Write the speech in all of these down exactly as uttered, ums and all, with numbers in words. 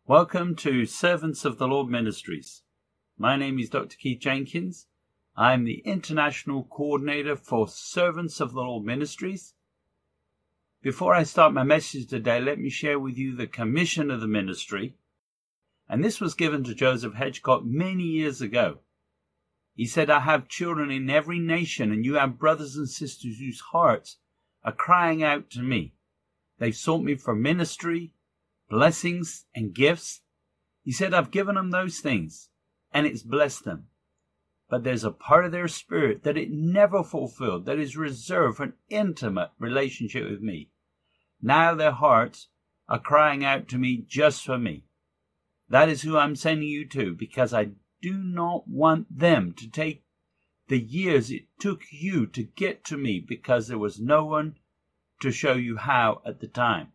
Welcome to Servants of the Lord Ministries. My name is Doctor Keith Jenkins. I am the International Coordinator for Servants of the Lord Ministries. Before I start my message today, let me share with you the commission of the ministry. And this was given to Joseph Hedgecock many years ago. He said, I have children in every nation, and you have brothers and sisters whose hearts are crying out to me. They've sought me for ministry, blessings, and gifts. He said, I've given them those things, and it's blessed them. But there's a part of their spirit that it never fulfilled, that is reserved for an intimate relationship with me. Now their hearts are crying out to me just for me. That is who I'm sending you to, because I do not want them to take the years it took you to get to me, because there was no one to show you how at the time.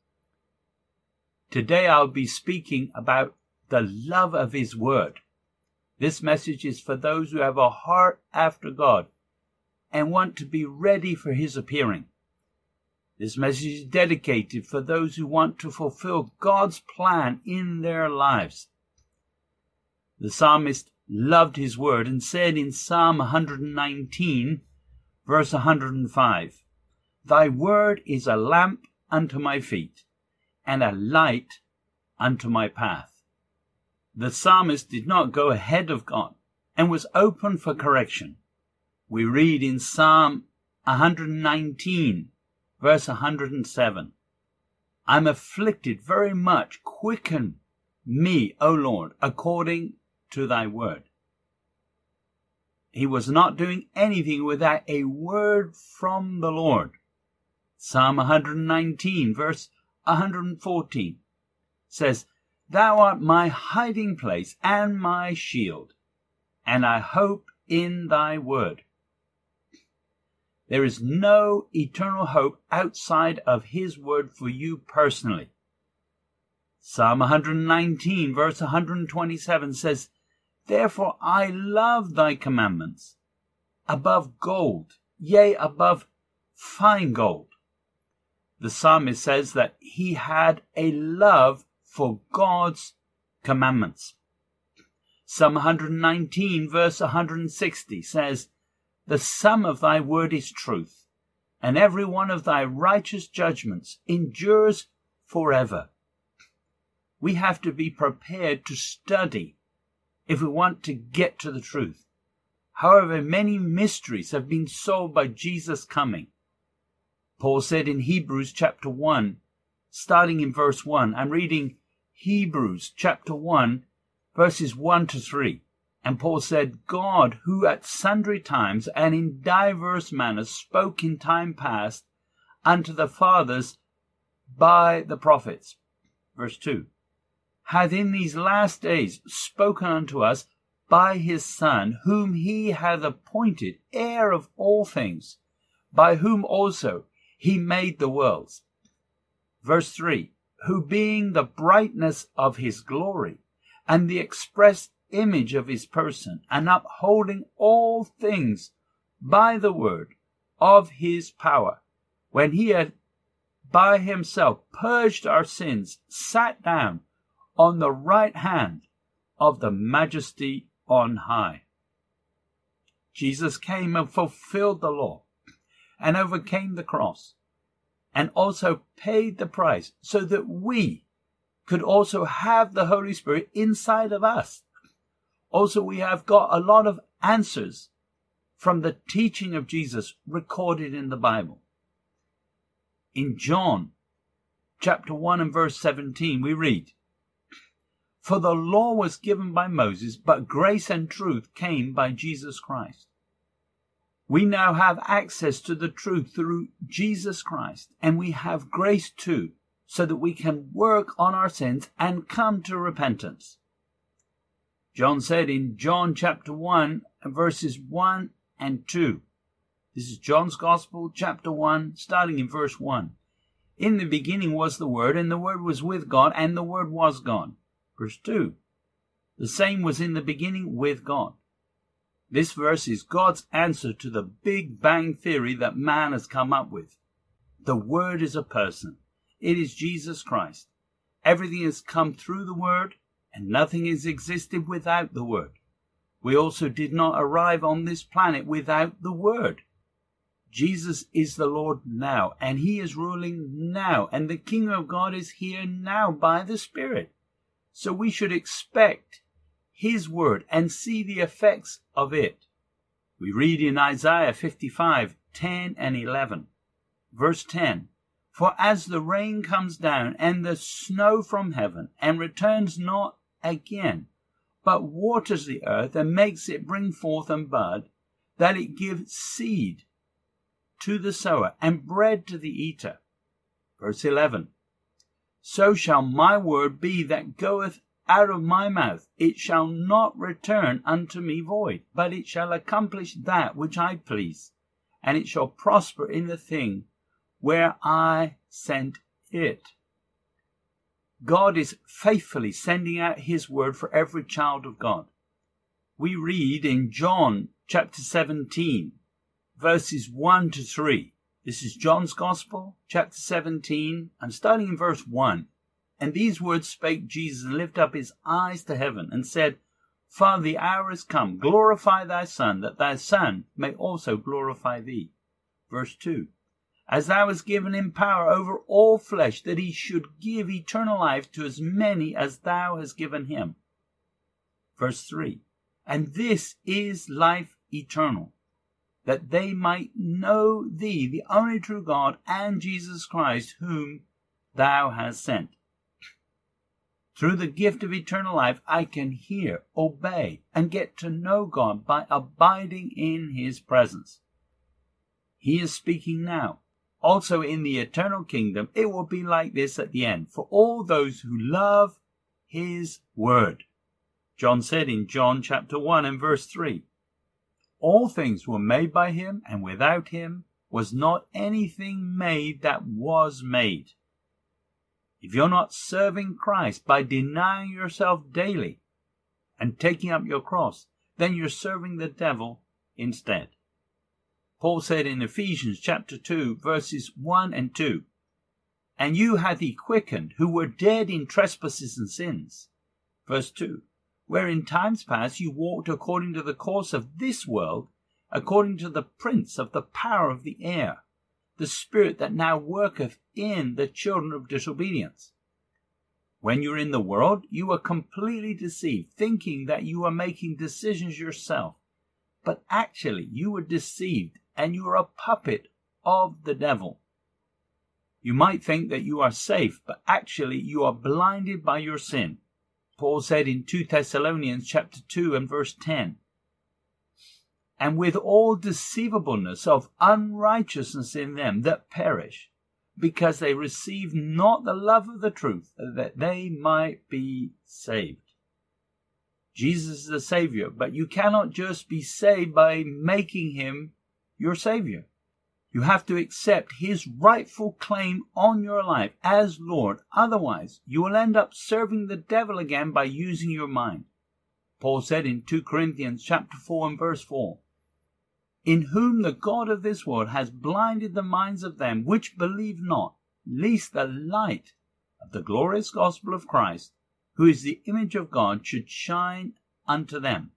Today I'll be speaking about the love of His Word. This message is for those who have a heart after God and want to be ready for His appearing. This message is dedicated for those who want to fulfill God's plan in their lives. The psalmist loved His Word and said in Psalm one nineteen, verse one hundred five, Thy Word is a lamp unto my feet, and a light unto my path. The psalmist did not go ahead of God and was open for correction. We read in Psalm one nineteen, verse one hundred seven, I'm afflicted very much. Quicken me, O Lord, according to thy word. He was not doing anything without a word from the Lord. Psalm one nineteen, verse one hundred fourteen says, Thou art my hiding place and my shield, and I hope in thy word. There is no eternal hope outside of His word for you personally. Psalm one nineteen, verse one hundred twenty-seven says, Therefore I love thy commandments above gold, yea, above fine gold. The psalmist says that he had a love for God's commandments. Psalm one nineteen, verse one hundred sixty says, The sum of thy word is truth, and every one of thy righteous judgments endures forever. We have to be prepared to study if we want to get to the truth. However, many mysteries have been solved by Jesus' coming. Paul said in Hebrews chapter one, starting in verse one, I'm reading Hebrews chapter one, verses one to three. And Paul said, God, who at sundry times and in divers manners spoke in time past unto the fathers by the prophets. Verse two, hath in these last days spoken unto us by his Son, whom he hath appointed heir of all things, by whom also he made the worlds. Verse three, who being the brightness of his glory, and the express image of his person, and upholding all things by the word of his power, when he had by himself purged our sins, sat down on the right hand of the majesty on high. Jesus came and fulfilled the law, and overcame the cross, and also paid the price so that we could also have the Holy Spirit inside of us. Also, we have got a lot of answers from the teaching of Jesus recorded in the Bible. In John chapter one and verse seventeen, we read, For the law was given by Moses, but grace and truth came by Jesus Christ. We now have access to the truth through Jesus Christ, and we have grace too, so that we can work on our sins and come to repentance. John said in John chapter one, verses one and two. This is John's Gospel, chapter one, starting in verse one. In the beginning was the Word, and the Word was with God, and the Word was God. Verse two. The same was in the beginning with God. This verse is God's answer to the Big Bang theory that man has come up with. The Word is a person. It is Jesus Christ. Everything has come through the Word, and nothing has existed without the Word. We also did not arrive on this planet without the Word. Jesus is the Lord now, and he is ruling now, and the kingdom of God is here now by the Spirit. So we should expect his word and see the effects of it. We read in Isaiah fifty-five, ten and eleven. Verse ten, "For as the rain comes down and the snow from heaven, and returns not again, but waters the earth and makes it bring forth and bud, that it give seed to the sower and bread to the eater." Verse eleven, "So shall my word be that goeth out of my mouth. It shall not return unto me void, but it shall accomplish that which I please, and it shall prosper in the thing where I sent it." God is faithfully sending out his word for every child of God. We read in John chapter seventeen, verses one to three. This is John's Gospel, chapter seventeen. I'm starting in verse one. "And these words spake Jesus, and lifted up his eyes to heaven, and said, Father, the hour is come. Glorify thy Son, that thy Son may also glorify thee." Verse two. "As thou hast given him power over all flesh, that he should give eternal life to as many as thou hast given him." Verse three. "And this is life eternal, that they might know thee, the only true God, and Jesus Christ, whom thou hast sent." Through the gift of eternal life, I can hear, obey, and get to know God by abiding in his presence. He is speaking now. Also in the eternal kingdom, it will be like this at the end, for all those who love his word. John said in John chapter one and verse three, "All things were made by him, and without him was not anything made that was made." If you're not serving Christ by denying yourself daily and taking up your cross, then you're serving the devil instead. Paul said in Ephesians chapter two, verses one and two, "And you hath he quickened, who were dead in trespasses and sins." Verse two, "Where in times past you walked according to the course of this world, according to the prince of the power of the air, the spirit that now worketh in the children of disobedience." When you were in the world, you were completely deceived, thinking that you were making decisions yourself. But actually, you were deceived, and you are a puppet of the devil. You might think that you are safe, but actually you are blinded by your sin. Paul said in Second Thessalonians chapter two and verse ten, "And with all deceivableness of unrighteousness in them that perish, because they receive not the love of the truth, that they might be saved." Jesus is the Savior, but you cannot just be saved by making him your Savior. You have to accept his rightful claim on your life as Lord. Otherwise, you will end up serving the devil again by using your mind. Paul said in Second Corinthians chapter four and verse four, "In whom the God of this world has blinded the minds of them which believe not, lest the light of the glorious gospel of Christ, who is the image of God, should shine unto them."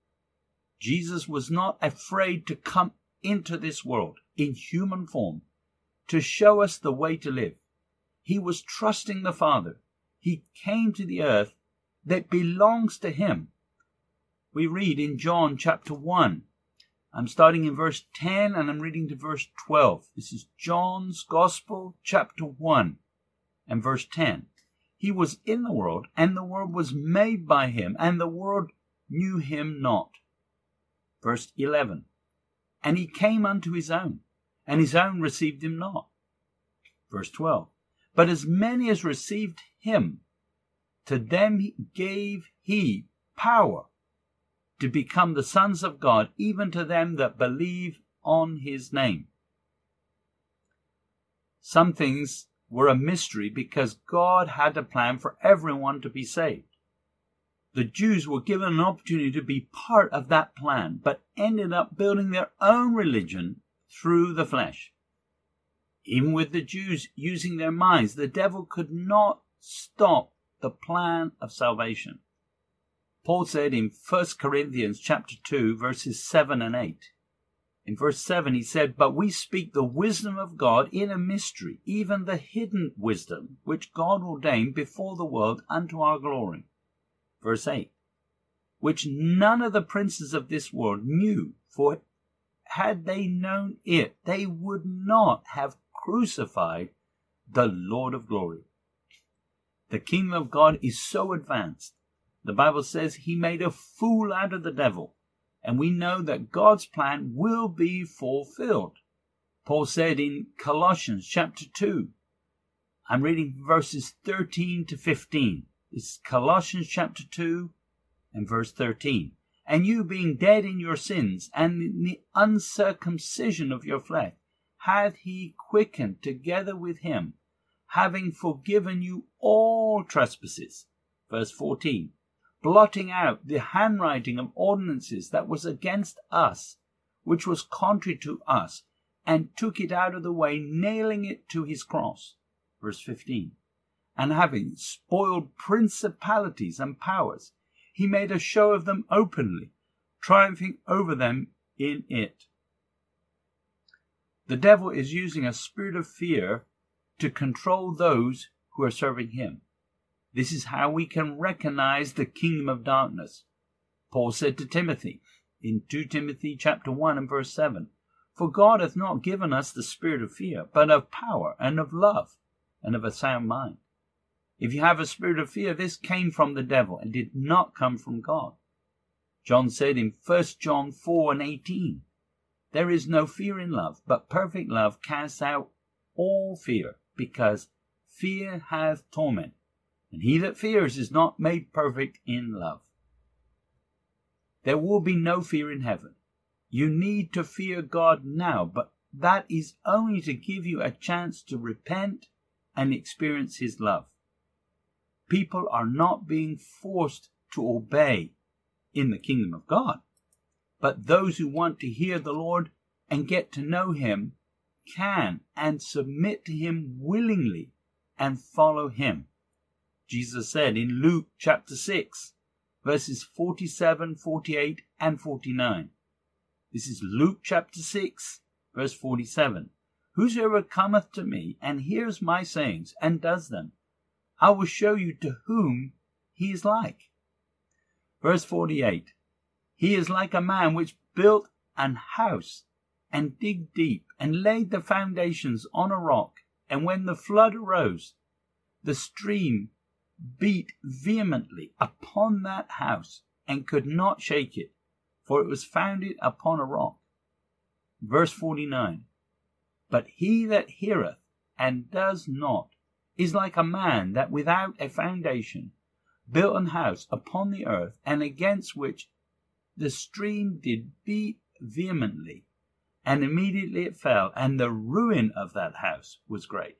Jesus was not afraid to come into this world in human form to show us the way to live. He was trusting the Father. He came to the earth that belongs to him. We read in John chapter one. I'm starting in verse ten and I'm reading to verse twelve. This is John's Gospel, chapter one and verse ten. "He was in the world, and the world was made by him, and the world knew him not." Verse eleven. "And he came unto his own, and his own received him not." Verse twelve. "But as many as received him, to them he gave he power to become the sons of God, even to them that believe on his name." Some things were a mystery because God had a plan for everyone to be saved. The Jews were given an opportunity to be part of that plan, but ended up building their own religion through the flesh. Even with the Jews using their minds, the devil could not stop the plan of salvation. Paul said in First Corinthians chapter two, verses seven and eight. In verse seven he said, "But we speak the wisdom of God in a mystery, even the hidden wisdom, which God ordained before the world unto our glory." Verse eight, "Which none of the princes of this world knew, for had they known it, they would not have crucified the Lord of glory." The kingdom of God is so advanced. The Bible says he made a fool out of the devil, and we know that God's plan will be fulfilled. Paul said in Colossians chapter two, I'm reading verses thirteen to fifteen. It's Colossians chapter two and verse thirteen. "And you being dead in your sins and in the uncircumcision of your flesh, hath he quickened together with him, having forgiven you all trespasses." Verse fourteen. "Blotting out the handwriting of ordinances that was against us, which was contrary to us, and took it out of the way, nailing it to his cross." Verse fifteen. "And having spoiled principalities and powers, he made a show of them openly, triumphing over them in it." The devil is using a spirit of fear to control those who are serving him. This is how we can recognize the kingdom of darkness. Paul said to Timothy in Second Timothy chapter one and verse seven, "For God hath not given us the spirit of fear, but of power and of love and of a sound mind." If you have a spirit of fear, this came from the devil and did not come from God. John said in First John four and eighteen, "There is no fear in love, but perfect love casts out all fear, because fear hath torment. And he that fears is not made perfect in love." There will be no fear in heaven. You need to fear God now, but that is only to give you a chance to repent and experience his love. People are not being forced to obey in the kingdom of God, but those who want to hear the Lord and get to know him can and submit to him willingly and follow him. Jesus said in Luke chapter six, verses forty-seven, forty-eight, and forty-nine. This is Luke chapter six, verse forty-seven. "Whosoever cometh to me and hears my sayings and does them, I will show you to whom he is like." Verse forty-eight. "He is like a man which built an house and digged deep and laid the foundations on a rock. And when the flood arose, the stream beat vehemently upon that house and could not shake it, for it was founded upon a rock." Verse forty-nine. "But he that heareth and does not is like a man that without a foundation built an house upon the earth, and against which the stream did beat vehemently, and immediately it fell, and the ruin of that house was great."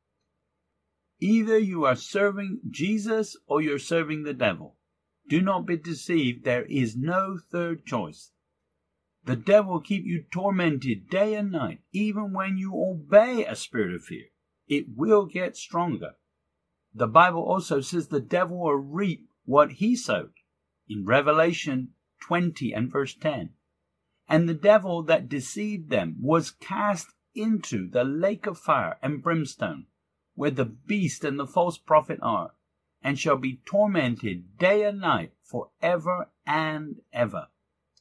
Either you are serving Jesus or you're serving the devil. Do not be deceived. There is no third choice. The devil will keep you tormented day and night, even when you obey a spirit of fear. It will get stronger. The Bible also says the devil will reap what he sowed in Revelation twenty and verse ten. "And the devil that deceived them was cast into the lake of fire and brimstone, where the beast and the false prophet are, and shall be tormented day and night for ever and ever."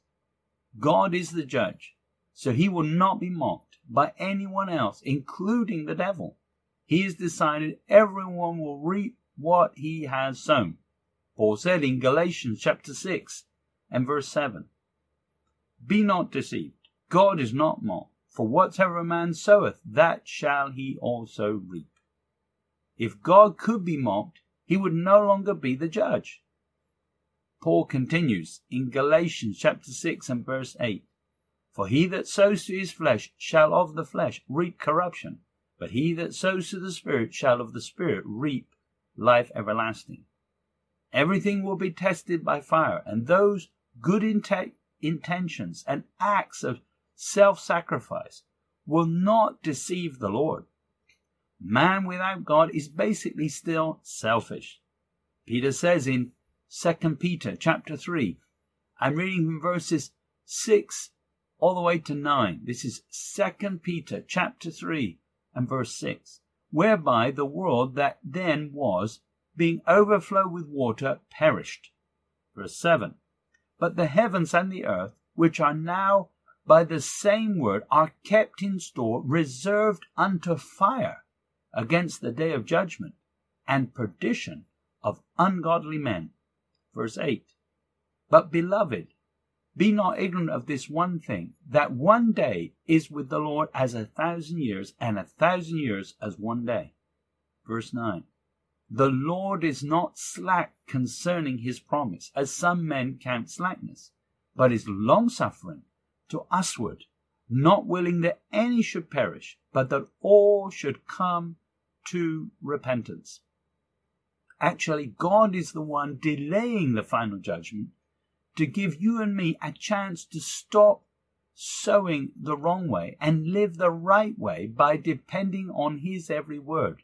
God is the judge, so he will not be mocked by anyone else, including the devil. He has decided everyone will reap what he has sown. Paul said in Galatians chapter six and verse seven, "Be not deceived, God is not mocked, for whatsoever a man soweth, that shall he also reap." If God could be mocked, he would no longer be the judge. Paul continues in Galatians chapter six and verse eight, "For he that sows to his flesh shall of the flesh reap corruption, but he that sows to the Spirit shall of the Spirit reap life everlasting." Everything will be tested by fire, and those good int- intentions and acts of self-sacrifice will not deceive the Lord. Man without God is basically still selfish. Peter says in Second Peter chapter three, I'm reading from verses six all the way to nine. This is Second Peter chapter three and verse six. Whereby the world that then was, being overflowed with water, perished. Verse seven. But the heavens and the earth, which are now by the same word, are kept in store, reserved unto fire, against the day of judgment and perdition of ungodly men. Verse eight. But beloved, be not ignorant of this one thing, that one day is with the Lord as a thousand years, and a thousand years as one day. Verse nine. The Lord is not slack concerning his promise, as some men count slackness, but is longsuffering to usward, not willing that any should perish, but that all should come to repentance. Actually, God is the one delaying the final judgment to give you and me a chance to stop sowing the wrong way and live the right way by depending on his every word.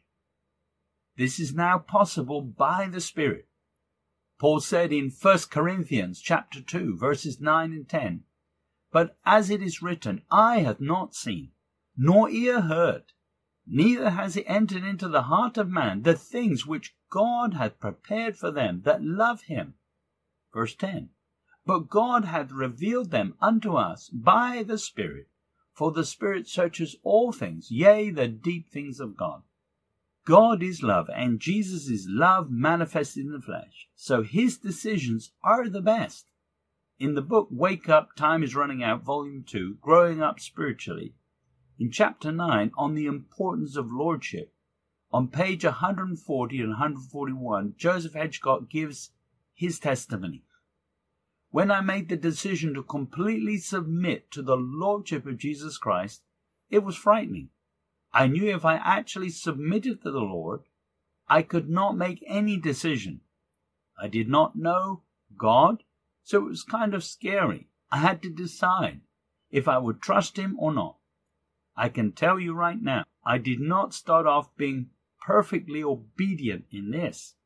This is now possible by the Spirit. Paul said in First Corinthians chapter two, verses nine and ten, But as it is written, eye hath not seen, nor ear heard, neither has it entered into the heart of man the things which God hath prepared for them that love him. Verse ten. But God hath revealed them unto us by the Spirit, for the Spirit searches all things, yea, the deep things of God. God is love, and Jesus is love manifested in the flesh, so his decisions are the best. In the book Wake Up, Time is Running Out, Volume two, Growing Up Spiritually, in chapter nine, on the importance of lordship, on page one forty and one forty-one, Joseph Hedgecott gives his testimony. When I made the decision to completely submit to the lordship of Jesus Christ, it was frightening. I knew if I actually submitted to the Lord, I could not make any decision. I did not know God, so it was kind of scary. I had to decide if I would trust him or not. I can tell you right now, I did not start off being perfectly obedient in this.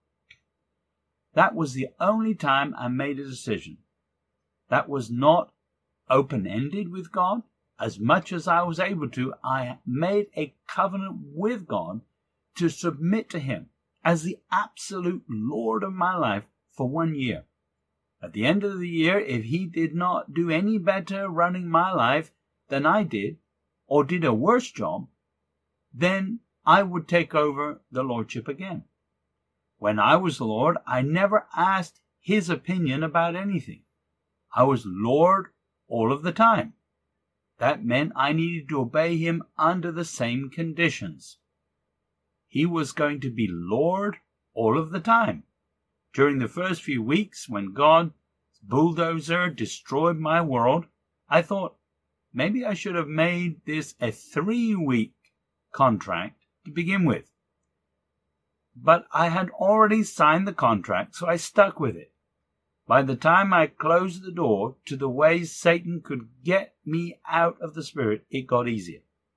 That was the only time I made a decision. That was not open-ended with God. As much as I was able to, I made a covenant with God to submit to him as the absolute Lord of my life for one year. At the end of the year, if he did not do any better running my life than I did, or did a worse job, then I would take over the lordship again. When I was Lord, I never asked his opinion about anything. I was Lord all of the time. That meant I needed to obey him under the same conditions. He was going to be Lord all of the time. During the first few weeks, when God's bulldozer destroyed my world, I thought maybe I should have made this a three-week contract to begin with. But I had already signed the contract, so I stuck with it. By the time I closed the door to the ways Satan could get me out of the Spirit, it got easier.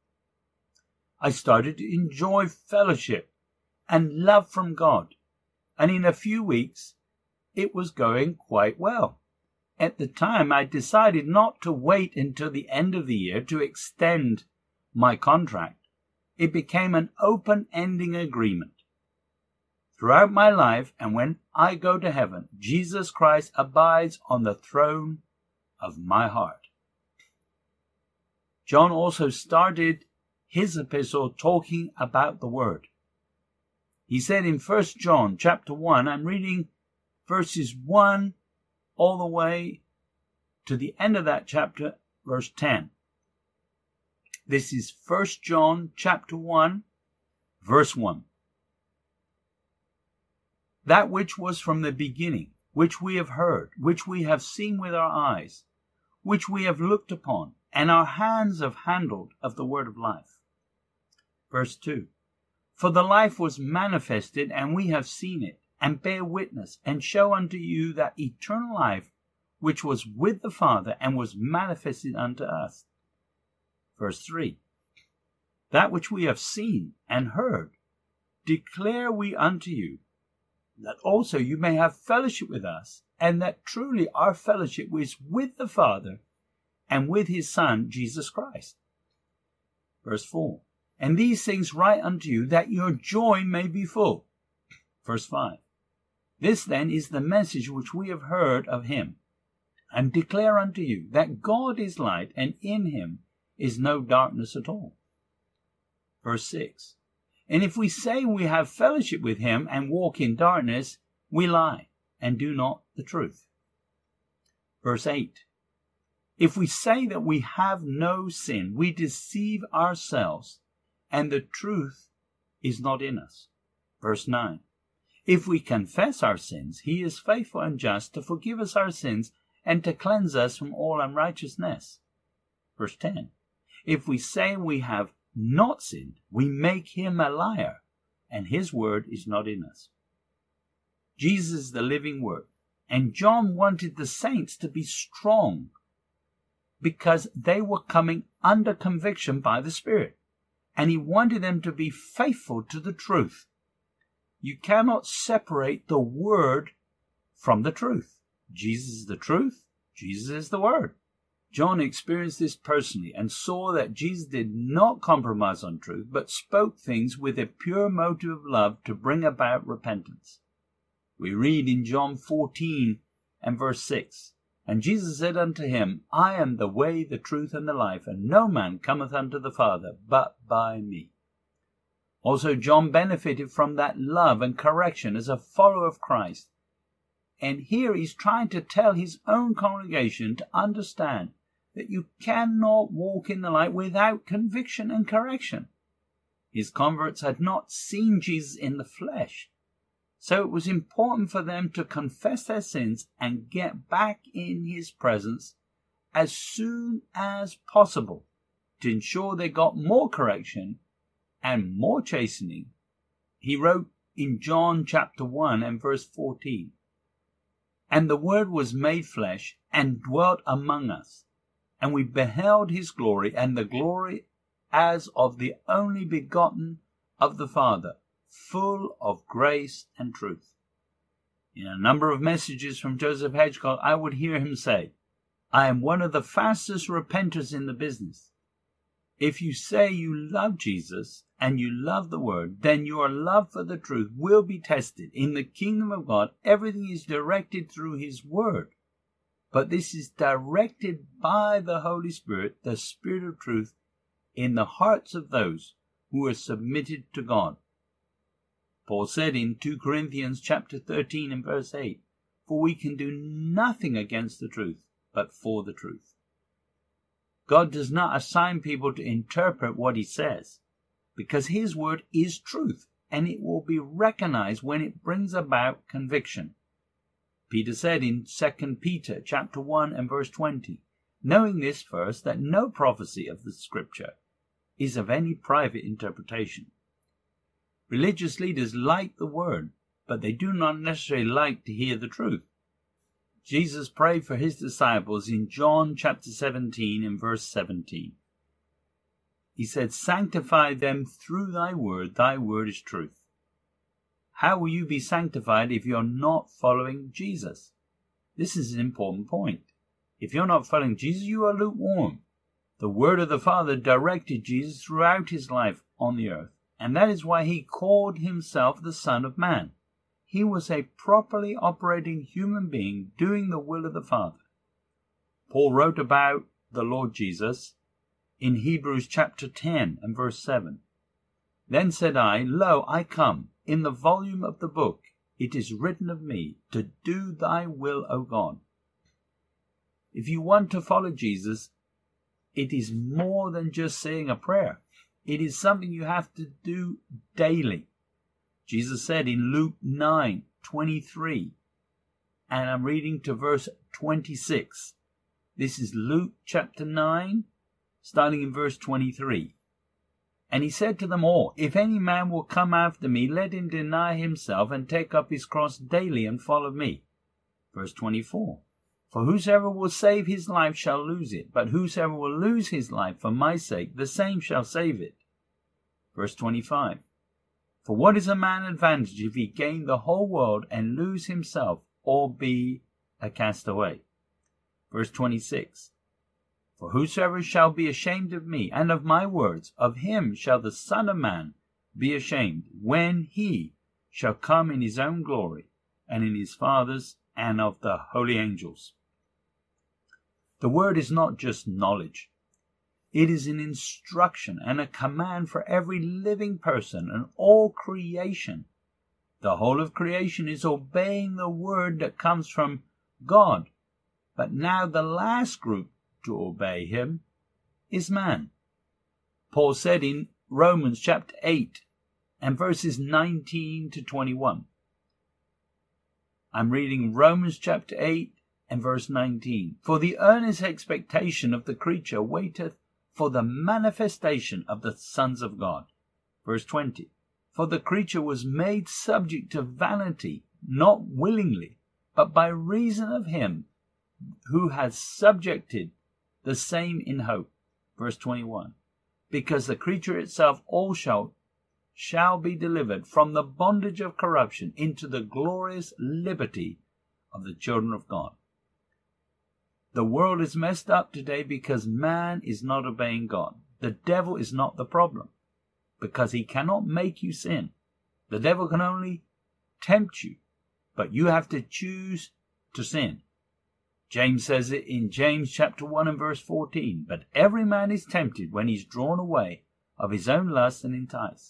I started to enjoy fellowship and love from God, and in a few weeks, it was going quite well. At the time, I decided not to wait until the end of the year to extend my contract. It became an open-ending agreement. Throughout my life, and when I go to heaven, Jesus Christ abides on the throne of my heart. John also started his epistle talking about the Word. He said in First John chapter one, I'm reading verses one all the way to the end of that chapter, verse ten. This is First John chapter one, verse one. That which was from the beginning, which we have heard, which we have seen with our eyes, which we have looked upon, and our hands have handled of the word of life. Verse two. For the life was manifested, and we have seen it, and bear witness, and show unto you that eternal life which was with the Father, and was manifested unto us. Verse three. that which we have seen and heard, declare we unto you, that also you may have fellowship with us, and that truly our fellowship is with the Father and with his Son, Jesus Christ. Verse four. And these things write unto you, that your joy may be full. Verse five. This then is the message which we have heard of him, and declare unto you, that God is light, and in him is no darkness at all. Verse six. And if we say we have fellowship with him and walk in darkness, we lie, and do not the truth. Verse eight. If we say that we have no sin, we deceive ourselves, and the truth is not in us. Verse nine. If we confess our sins, he is faithful and just to forgive us our sins and to cleanse us from all unrighteousness. Verse ten. If we say we have not sinned, we make him a liar, and his word is not in us. Jesus is the living word, and John wanted the saints to be strong because they were coming under conviction by the Spirit, and he wanted them to be faithful to the truth. You cannot separate the word from the truth. Jesus is the truth. Jesus is the word. John experienced this personally and saw that Jesus did not compromise on truth, but spoke things with a pure motive of love to bring about repentance. We read in John fourteen and verse six, And Jesus said unto him, I am the way, the truth, and the life, and no man cometh unto the Father but by me. Also John benefited from that love and correction as a follower of Christ. And here he's trying to tell his own congregation to understand that you cannot walk in the light without conviction and correction. His converts had not seen Jesus in the flesh, so it was important for them to confess their sins and get back in his presence as soon as possible to ensure they got more correction and more chastening. He wrote in John chapter one and verse fourteen, And the Word was made flesh and dwelt among us, and we beheld his glory, and the glory as of the only begotten of the Father, full of grace and truth. In a number of messages from Joseph Hedgecock, I would hear him say, I am one of the fastest repenters in the business. If you say you love Jesus and you love the Word, then your love for the truth will be tested. In the kingdom of God, everything is directed through his Word. But this is directed by the Holy Spirit, the Spirit of truth, in the hearts of those who are submitted to God. Paul said in Second Corinthians chapter thirteen and verse eight, For we can do nothing against the truth, but for the truth. God does not assign people to interpret what he says, because his word is truth, and it will be recognized when it brings about conviction. Peter said in Second Peter chapter one and verse twenty, Knowing this first, that no prophecy of the Scripture is of any private interpretation. Religious leaders like the word, but they do not necessarily like to hear the truth. Jesus prayed for his disciples in John chapter seventeen and verse seventeen. He said, Sanctify them through thy word, thy word is truth. How will you be sanctified if you're not following Jesus? This is an important point. If you're not following Jesus, you are lukewarm. The word of the Father directed Jesus throughout his life on the earth, and that is why he called himself the Son of Man. He was a properly operating human being doing the will of the Father. Paul wrote about the Lord Jesus in Hebrews chapter ten and verse seven. Then said I, Lo, I come. In the volume of the book it is written of me, to do thy will, O God. If you want to follow Jesus, it is more than just saying a prayer. It is something you have to do daily. Jesus said in Luke nine twenty-three, and I'm reading to verse twenty-six. This is Luke chapter nine, starting in verse twenty-three. And he said to them all, If any man will come after me, let him deny himself and take up his cross daily and follow me. Verse twenty-four. For whosoever will save his life shall lose it, but whosoever will lose his life for my sake, the same shall save it. Verse twenty-five. For what is a man advantage if he gain the whole world and lose himself, or be a castaway? Verse twenty-six. For whosoever shall be ashamed of me and of my words, of him shall the Son of Man be ashamed, when he shall come in his own glory, and in his Father's, and of the holy angels. The word is not just knowledge. It is an instruction and a command for every living person and all creation. The whole of creation is obeying the word that comes from God. But now the last group to obey him is man. Paul said in Romans chapter eight and verses nineteen to twenty-one. I'm reading Romans chapter eight and verse nineteen. For the earnest expectation of the creature waiteth for the manifestation of the sons of God. Verse twenty. For the creature was made subject to vanity, not willingly, but by reason of him who has subjected the same in hope. Verse twenty-one. Because the creature itself also shall be delivered from the bondage of corruption into the glorious liberty of the children of God. The world is messed up today because man is not obeying God. The devil is not the problem, because he cannot make you sin. The devil can only tempt you, but you have to choose to sin. James says it in James chapter one and verse fourteen. But every man is tempted when he's drawn away of his own lust and enticed.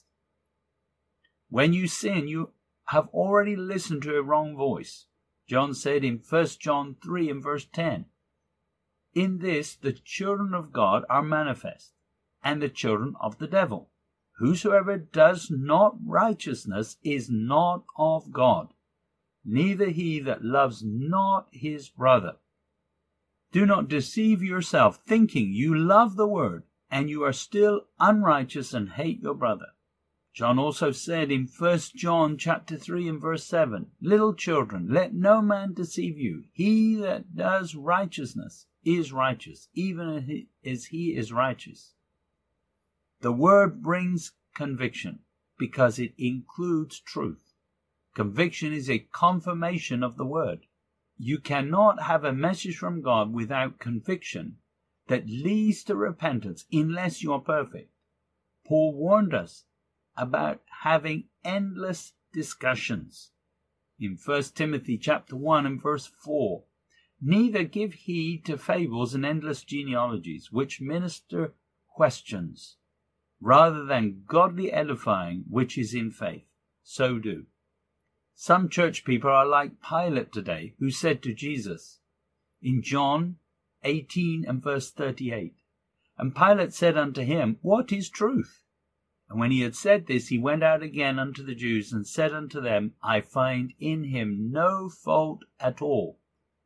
When you sin, you have already listened to a wrong voice. John said in First John three and verse ten. In this the children of God are manifest, and the children of the devil. Whosoever does not righteousness is not of God, neither he that loves not his brother. Do not deceive yourself, thinking you love the word, and you are still unrighteous and hate your brother. John also said in First John chapter three and verse seven, Little children, let no man deceive you. He that does righteousness is righteous, even as he is righteous. The word brings conviction because it includes truth. Conviction is a confirmation of the word. You cannot have a message from God without conviction that leads to repentance unless you are perfect. Paul warned us about having endless discussions. In First Timothy chapter one and verse four, neither give heed to fables and endless genealogies, which minister questions, rather than godly edifying, which is in faith. So do. Some church people are like Pilate today, who said to Jesus in John eighteen and verse thirty-eight, And Pilate said unto him, What is truth? And when he had said this, he went out again unto the Jews, and said unto them, I find in him no fault at all.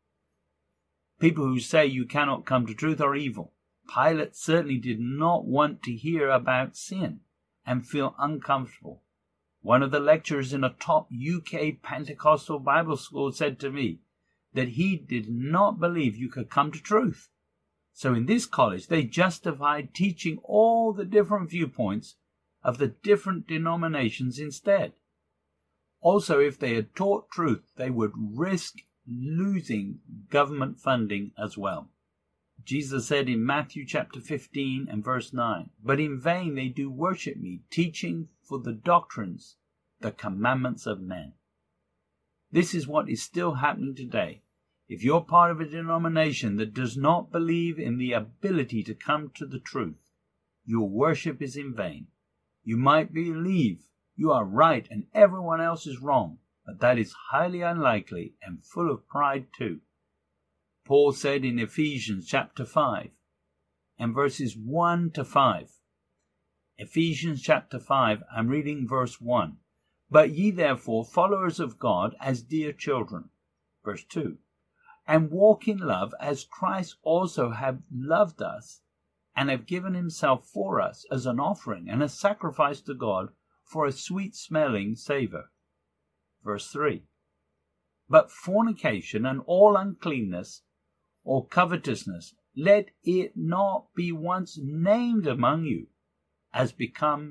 People who say you cannot come to truth are evil. Pilate certainly did not want to hear about sin and feel uncomfortable. One of the lecturers in a top U K Pentecostal Bible school said to me that he did not believe you could come to truth. So in this college, they justified teaching all the different viewpoints of the different denominations instead. Also, if they had taught truth, they would risk losing government funding as well. Jesus said in Matthew chapter fifteen and verse nine, But in vain they do worship me, teaching for the doctrines, the commandments of men. This is what is still happening today. If you're part of a denomination that does not believe in the ability to come to the truth, your worship is in vain. You might believe you are right and everyone else is wrong, but that is highly unlikely and full of pride too. Paul said in Ephesians chapter five and verses one to five. Ephesians chapter five, I'm reading verse one. But ye therefore, followers of God, as dear children. Verse two. And walk in love, as Christ also hath loved us, and have given himself for us as an offering and a sacrifice to God for a sweet-smelling savour. Verse three. But fornication and all uncleanness or covetousness, let it not be once named among you, as becomes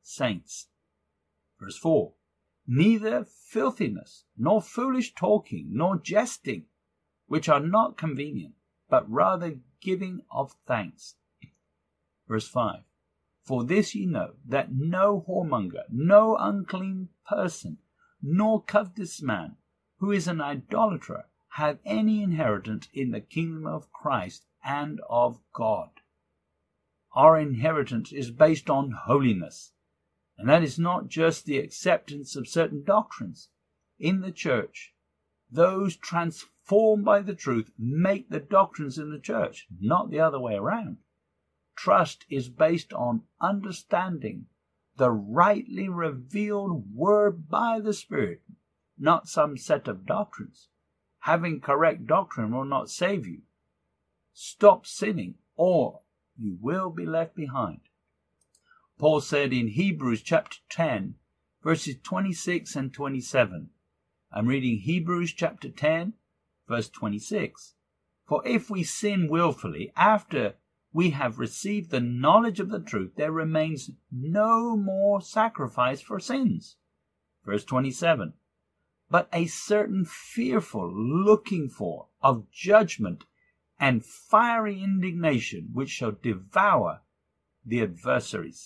saints. Verse four. Neither filthiness, nor foolish talking, nor jesting, which are not convenient, but rather giving of thanks. Verse five. For this ye know, that no whoremonger, no unclean person, nor covetous man, who is an idolater, have any inheritance in the kingdom of Christ and of God. Our inheritance is based on holiness, and that is not just the acceptance of certain doctrines. In the church, those transformed by the truth make the doctrines in the church, not the other way around. Trust is based on understanding the rightly revealed word by the Spirit, not some set of doctrines. Having correct doctrine will not save you. Stop sinning, or you will be left behind. Paul said in Hebrews chapter ten, verses twenty-six and twenty-seven. I'm reading Hebrews chapter ten, verse twenty-six. For if we sin willfully after we have received the knowledge of the truth, there remains no more sacrifice for sins. Verse twenty-seven. But a certain fearful looking for of judgment and fiery indignation, which shall devour the adversaries.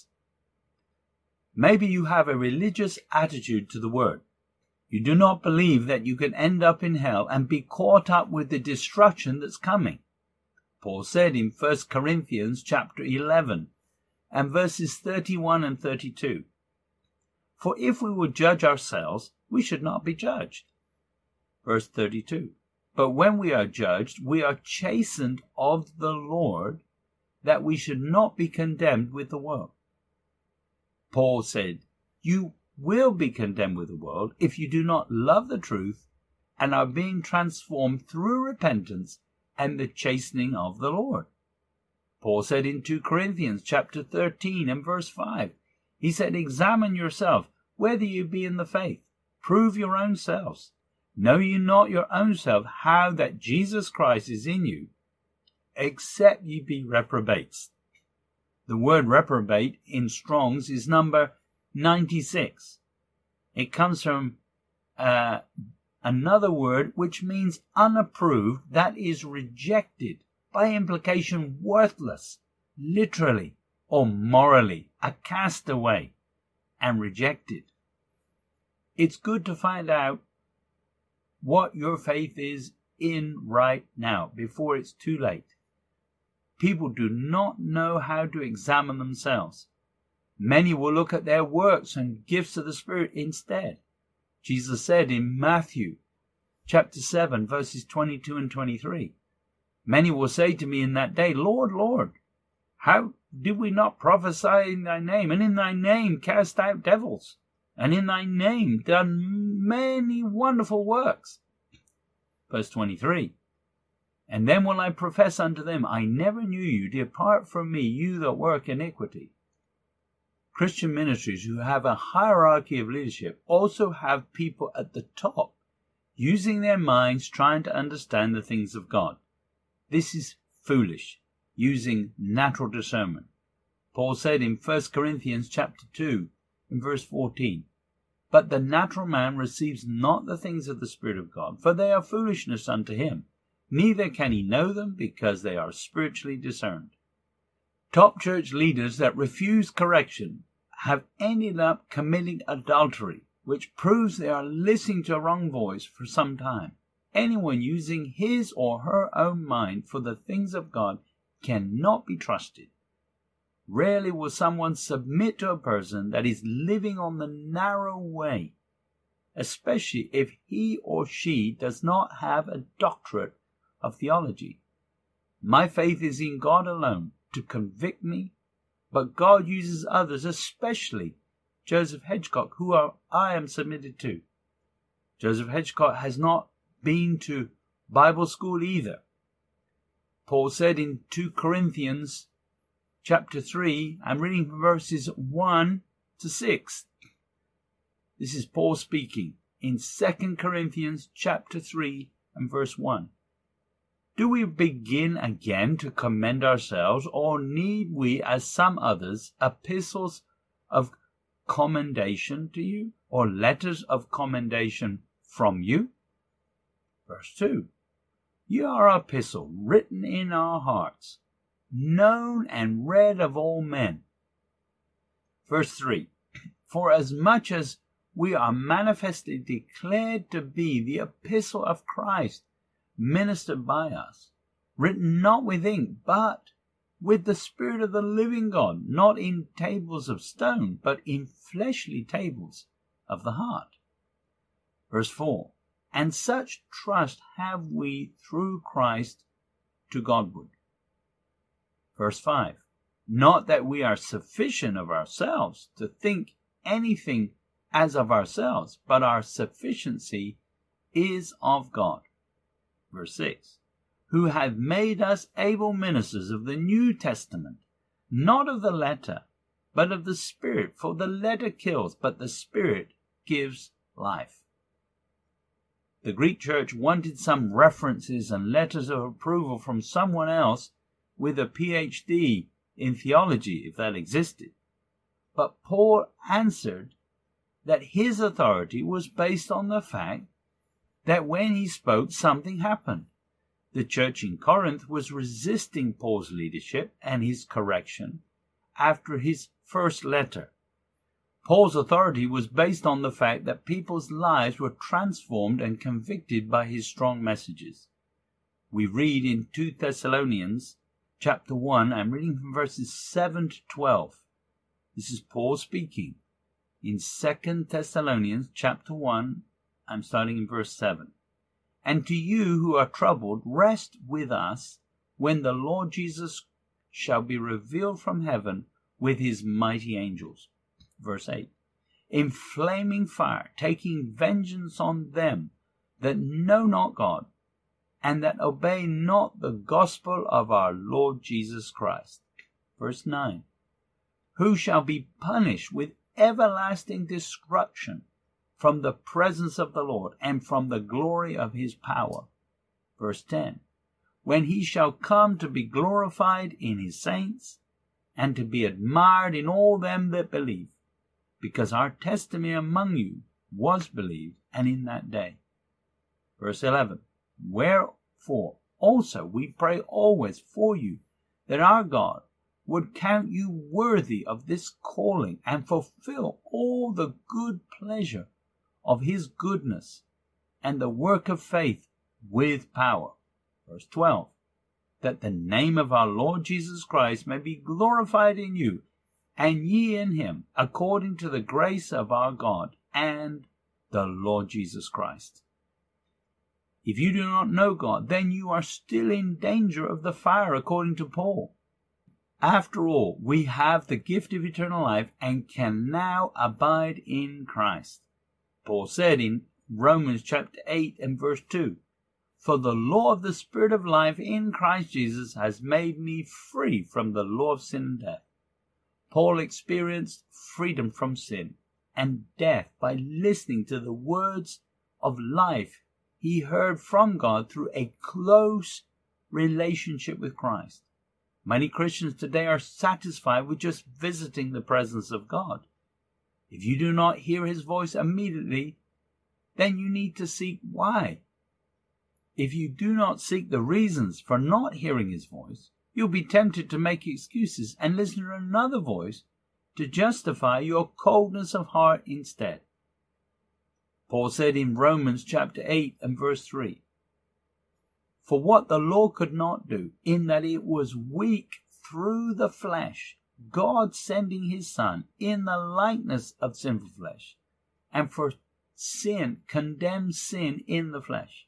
Maybe you have a religious attitude to the word. You do not believe that you can end up in hell and be caught up with the destruction that's coming. Paul said in First Corinthians chapter eleven and verses thirty-one and thirty-two, for if we would judge ourselves, we should not be judged. Verse thirty-two, but when we are judged, we are chastened of the Lord, that we should not be condemned with the world. Paul said, you will be condemned with the world if you do not love the truth and are being transformed through repentance and the chastening of the Lord. Paul said in Second Corinthians chapter thirteen and verse five, he said, examine yourself whether you be in the faith. Prove your own selves. Know ye not your own self how that Jesus Christ is in you, except ye be reprobates. The word reprobate in Strong's is number ninety-six. It comes from uh, another word which means unapproved, that is rejected, by implication worthless, literally or morally, a castaway and rejected. It's good to find out what your faith is in right now before it's too late. People do not know how to examine themselves. Many will look at their works and gifts of the Spirit instead. Jesus said in Matthew chapter seven, verses twenty-two and twenty-three, many will say to me in that day, Lord, Lord, how did we not prophesy in thy name, and in thy name cast out devils, and in thy name done many wonderful works? Verse twenty-three, and then will I profess unto them, I never knew you, depart from me, you that work iniquity. Christian ministries who have a hierarchy of leadership also have people at the top using their minds trying to understand the things of God. This is foolish, using natural discernment. Paul said in First Corinthians chapter two, in verse fourteen, but the natural man receives not the things of the Spirit of God, for they are foolishness unto him, neither can he know them, because they are spiritually discerned. Top church leaders that refuse correction have ended up committing adultery, which proves they are listening to a wrong voice for some time. Anyone using his or her own mind for the things of God cannot be trusted. Rarely will someone submit to a person that is living on the narrow way, especially if he or she does not have a doctorate of theology. My faith is in God alone to convict me, but God uses others, especially Joseph Hedgecock, who are, I am submitted to. Joseph Hedgecock has not been to Bible school either. Paul said in Second Corinthians chapter three, I'm reading from verses one to six. This is Paul speaking in Second Corinthians chapter three and verse one. Do we begin again to commend ourselves, or need we, as some others, epistles of commendation to you, or letters of commendation from you? Verse two. You are an epistle written in our hearts, known and read of all men. Verse three. For as much as we are manifestly declared to be the epistle of Christ, ministered by us, written not with ink, but with the Spirit of the living God, not in tables of stone, but in fleshly tables of the heart. Verse four. And such trust have we through Christ to Godward. Verse five. Not that we are sufficient of ourselves to think anything as of ourselves, but our sufficiency is of God. Verse six. Who hath made us able ministers of the New Testament, not of the letter, but of the Spirit. For the letter kills, but the Spirit gives life. The Greek church wanted some references and letters of approval from someone else with a P H D in theology, if that existed. But Paul answered that his authority was based on the fact that when he spoke, something happened. The church in Corinth was resisting Paul's leadership and his correction after his first letter. Paul's authority was based on the fact that people's lives were transformed and convicted by his strong messages. We read in Second Thessalonians chapter one, I'm reading from verses seven to twelve. This is Paul speaking. In Second Thessalonians chapter one, I'm starting in verse seven. And to you who are troubled, rest with us when the Lord Jesus shall be revealed from heaven with his mighty angels. Verse eight. In flaming fire, taking vengeance on them that know not God, and that obey not the gospel of our Lord Jesus Christ. Verse nine. Who shall be punished with everlasting destruction from the presence of the Lord and from the glory of his power. Verse ten. When he shall come to be glorified in his saints, and to be admired in all them that believe, because our testimony among you was believed, and in that day. Verse eleven. Wherefore also we pray always for you, that our God would count you worthy of this calling, and fulfill all the good pleasure of his goodness, and the work of faith with power. Verse twelve. That the name of our Lord Jesus Christ may be glorified in you, and ye in him, according to the grace of our God and the Lord Jesus Christ. If you do not know God, then you are still in danger of the fire, according to Paul. After all, we have the gift of eternal life and can now abide in Christ. Paul said in Romans chapter eight and verse two, For the law of the Spirit of life in Christ Jesus has made me free from the law of sin and death. Paul experienced freedom from sin and death by listening to the words of life he heard from God through a close relationship with Christ. Many Christians today are satisfied with just visiting the presence of God. If you do not hear his voice immediately, then you need to seek why. If you do not seek the reasons for not hearing his voice, you'll be tempted to make excuses and listen to another voice to justify your coldness of heart instead. Paul said in Romans chapter eight and verse three, For what the law could not do, in that it was weak through the flesh, God sending his Son in the likeness of sinful flesh, and for sin condemned sin in the flesh.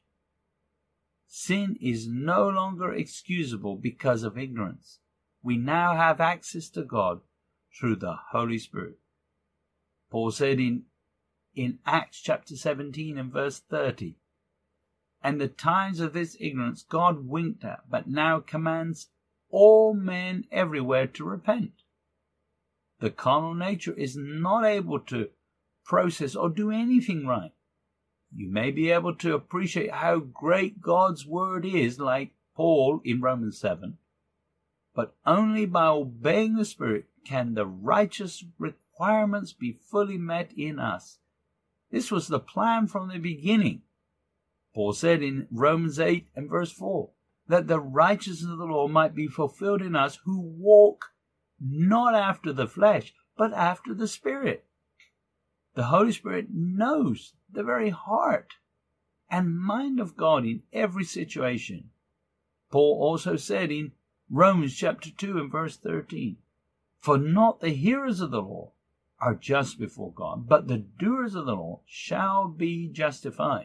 Sin is no longer excusable because of ignorance. We now have access to God through the Holy Spirit. Paul said in, in Acts chapter seventeen and verse thirty, And the times of this ignorance God winked at, but now commands all men everywhere to repent. The carnal nature is not able to process or do anything right. You may be able to appreciate how great God's word is, like Paul in Romans seven, but only by obeying the Spirit can the righteous requirements be fully met in us. This was the plan from the beginning. Paul said in Romans eight and verse four, that the righteousness of the law might be fulfilled in us who walk not after the flesh, but after the Spirit. The Holy Spirit knows the very heart and mind of God in every situation. Paul also said in Romans chapter two and verse thirteen, for not the hearers of the law are just before God, but the doers of the law shall be justified.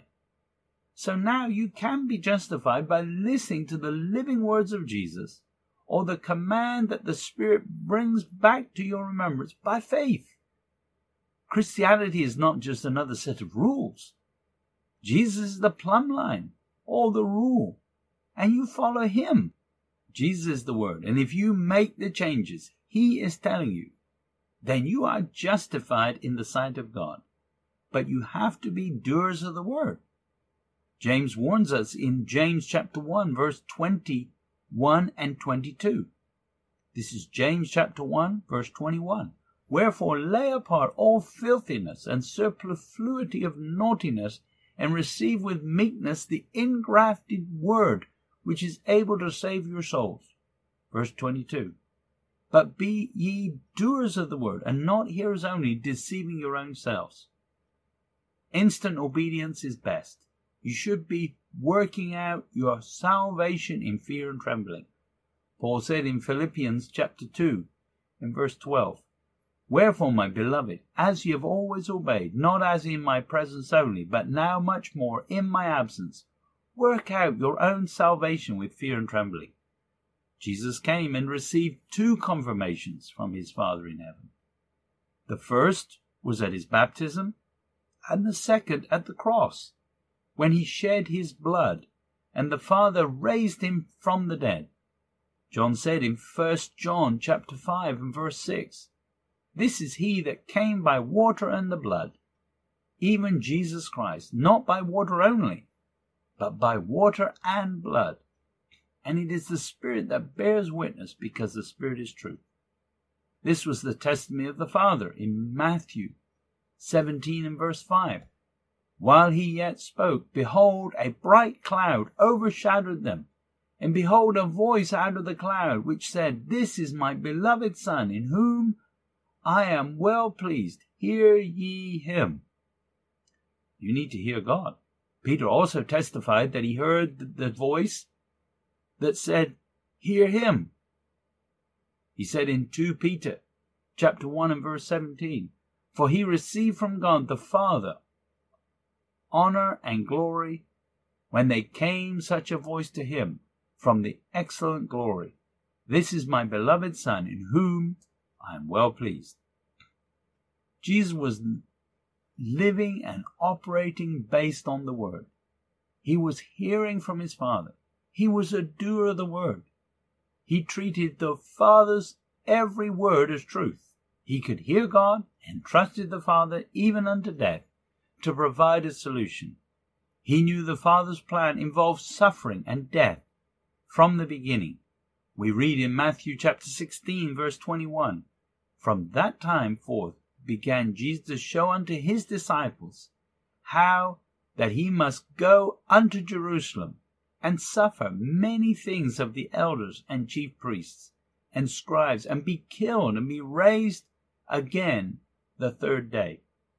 So now you can be justified by listening to the living words of Jesus, or the command that the Spirit brings back to your remembrance by faith. Christianity is not just another set of rules. Jesus is the plumb line, or the rule, and you follow him. Jesus is the word, and if you make the changes he is telling you, then you are justified in the sight of God. But you have to be doers of the word. James warns us in James chapter one, verse twenty-one and twenty-two. This is James chapter one, verse twenty-one. Wherefore lay apart all filthiness and superfluity of naughtiness, and receive with meekness the ingrafted word, which is able to save your souls. Verse twenty-two. But be ye doers of the word, and not hearers only, deceiving your own selves. Instant obedience is best. You should be working out your salvation in fear and trembling. Paul said in Philippians chapter two, in verse twelve, wherefore, my beloved, as ye have always obeyed, not as in my presence only, but now much more in my absence, work out your own salvation with fear and trembling. Jesus came and received two confirmations from his Father in heaven. The first was at his baptism, and the second at the cross, when he shed his blood, and the Father raised him from the dead. John said in First John chapter five and verse six, this is he that came by water and the blood, even Jesus Christ, not by water only, but by water and blood. And it is the Spirit that bears witness, because the Spirit is truth. This was the testimony of the Father in Matthew seventeen and verse five. While he yet spoke, behold, a bright cloud overshadowed them. And behold, a voice out of the cloud, which said, this is my beloved Son, in whom I am well pleased. Hear ye him. You need to hear God. Peter also testified that he heard the voice that said, hear him. He said in Second Peter chapter one and verse seventeen, for he received from God the Father honor and glory when there came such a voice to him from the excellent glory. This is my beloved Son, in whom I am well pleased. Jesus was living and operating based on the Word. He was hearing from his Father. He was a doer of the Word. He treated the Father's every word as truth. He could hear God and trusted the Father even unto death to provide a solution. He knew the Father's plan involved suffering and death from the beginning. We read in Matthew chapter sixteen, verse twenty-one, from that time forth began Jesus to show unto his disciples how that he must go unto Jerusalem and suffer many things of the elders and chief priests and scribes, and be killed and be raised again the third day.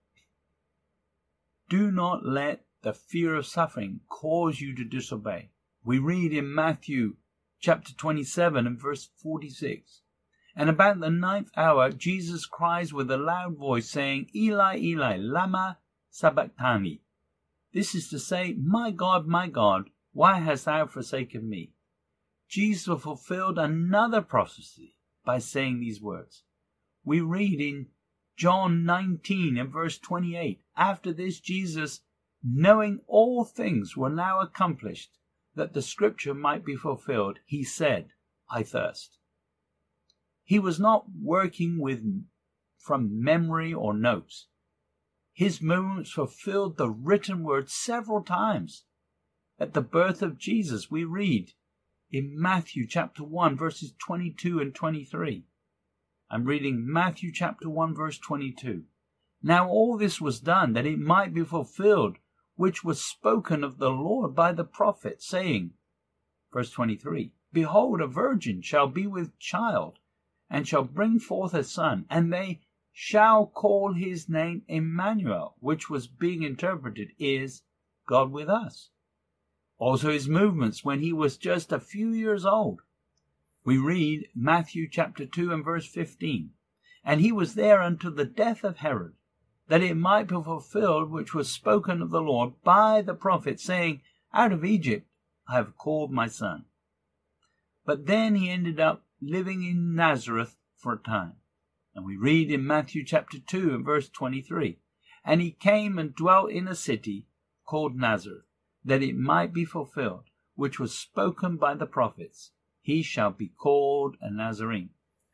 Do not let the fear of suffering cause you to disobey. We read in Matthew chapter twenty-seven and verse forty-six, and about the ninth hour Jesus cries with a loud voice, saying, Eli, Eli, lama sabachthani. This is to say, my God, my God, why hast thou forsaken me? Jesus fulfilled another prophecy by saying these words. We read in John nineteen and verse twenty-eight, after this Jesus, knowing all things were now accomplished, that the scripture might be fulfilled, he said, I thirst. He was not working with from memory or notes. His movements fulfilled the written word several times. At the birth of Jesus, we read in Matthew chapter one, verses twenty-two and twenty-three, I'm reading Matthew chapter one, verse twenty-two. Now all this was done that it might be fulfilled, which was spoken of the Lord by the prophet, saying, verse twenty-three, Behold, a virgin shall be with child, and shall bring forth a son, and they shall call his name Emmanuel, which was being interpreted is God with us. Also his movements when he was just a few years old. We read Matthew chapter two and verse fifteen. And he was there until the death of Herod, that it might be fulfilled which was spoken of the Lord by the prophet, saying, Out of Egypt I have called my son. But then he ended up living in Nazareth for a time. And we read in Matthew chapter two and verse twenty-three, And he came and dwelt in a city called Nazareth, that it might be fulfilled, which was spoken by the prophets, He shall be called a Nazarene.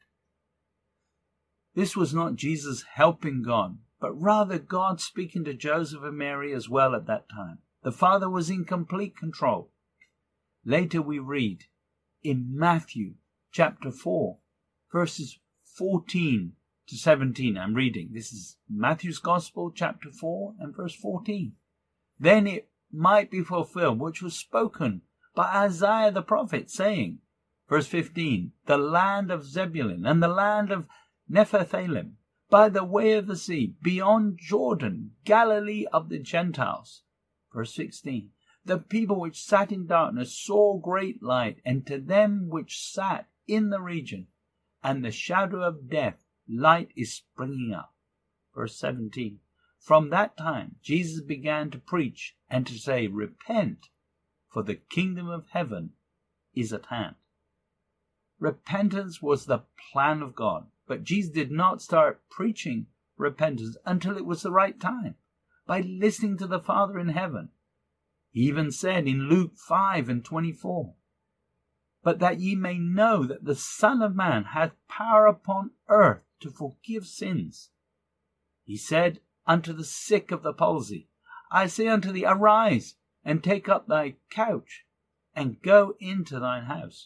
This was not Jesus helping God, but rather God speaking to Joseph and Mary as well at that time. The Father was in complete control. Later we read in Matthew chapter four, verses fourteen to seventeen. I'm reading. This is Matthew's Gospel, chapter four and verse fourteen. Then it might be fulfilled, which was spoken by Isaiah the prophet, saying, verse fifteen, The land of Zebulun and the land of Nephthalim, by the way of the sea, beyond Jordan, Galilee of the Gentiles. Verse sixteen, The people which sat in darkness saw great light, and to them which sat in the region and the shadow of death, light is springing up. Verse seventeen, From that time Jesus began to preach and to say, Repent, for the kingdom of heaven is at hand. Repentance was the plan of God, but Jesus did not start preaching repentance until it was the right time, by listening to the Father in heaven. He even said in Luke five and twenty-four, But that ye may know that the Son of Man hath power upon earth to forgive sins. He said unto the sick of the palsy, I say unto thee, Arise, and take up thy couch, and go into thine house.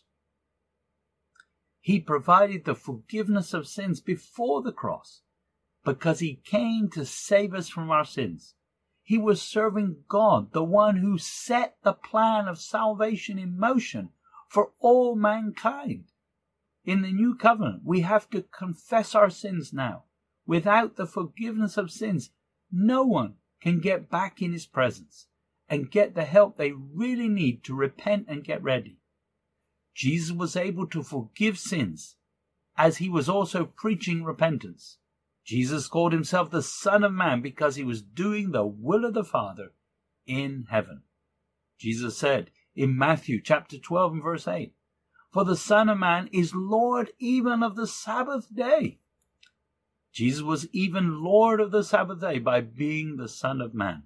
He provided the forgiveness of sins before the cross, because he came to save us from our sins. He was serving God, the one who set the plan of salvation in motion for all mankind. In the new covenant, we have to confess our sins now. Without the forgiveness of sins, no one can get back in his presence and get the help they really need to repent and get ready. Jesus was able to forgive sins, as he was also preaching repentance. Jesus called himself the Son of Man because he was doing the will of the Father in heaven. Jesus said in Matthew chapter twelve and verse eight, For the Son of Man is Lord even of the Sabbath day. Jesus was even Lord of the Sabbath day by being the Son of Man.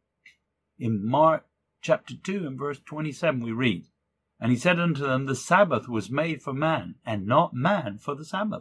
In Mark chapter two and verse twenty-seven we read, And he said unto them, The Sabbath was made for man, and not man for the Sabbath.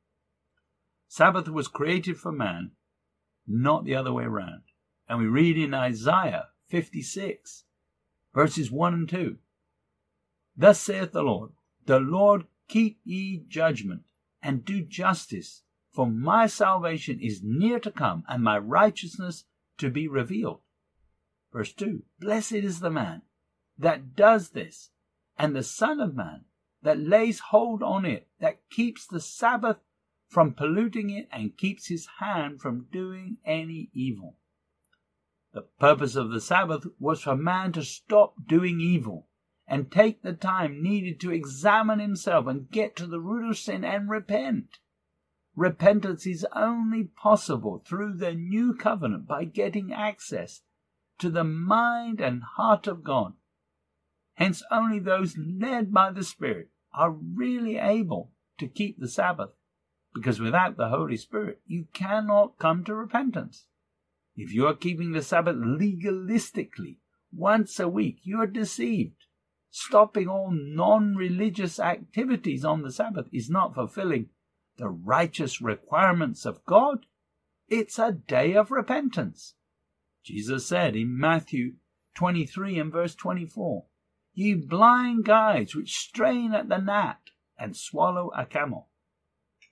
Sabbath was created for man, not the other way around. And we read in Isaiah fifty-six, verses one and two, Thus saith the Lord, The Lord keep ye judgment, and do justice, for my salvation is near to come, and my righteousness to be revealed. Verse two, Blessed is the man that does this, and the Son of Man that lays hold on it, that keeps the Sabbath from polluting it, and keeps his hand from doing any evil. The purpose of the Sabbath was for man to stop doing evil and take the time needed to examine himself and get to the root of sin and repent. Repentance is only possible through the new covenant by getting access to the mind and heart of God. Hence, only those led by the Spirit are really able to keep the Sabbath, because without the Holy Spirit, you cannot come to repentance. If you are keeping the Sabbath legalistically once a week, you are deceived. Stopping all non-religious activities on the Sabbath is not fulfilling the righteous requirements of God. It's a day of repentance. Jesus said in Matthew twenty-three and verse twenty-four, Ye blind guides which strain at the gnat and swallow a camel.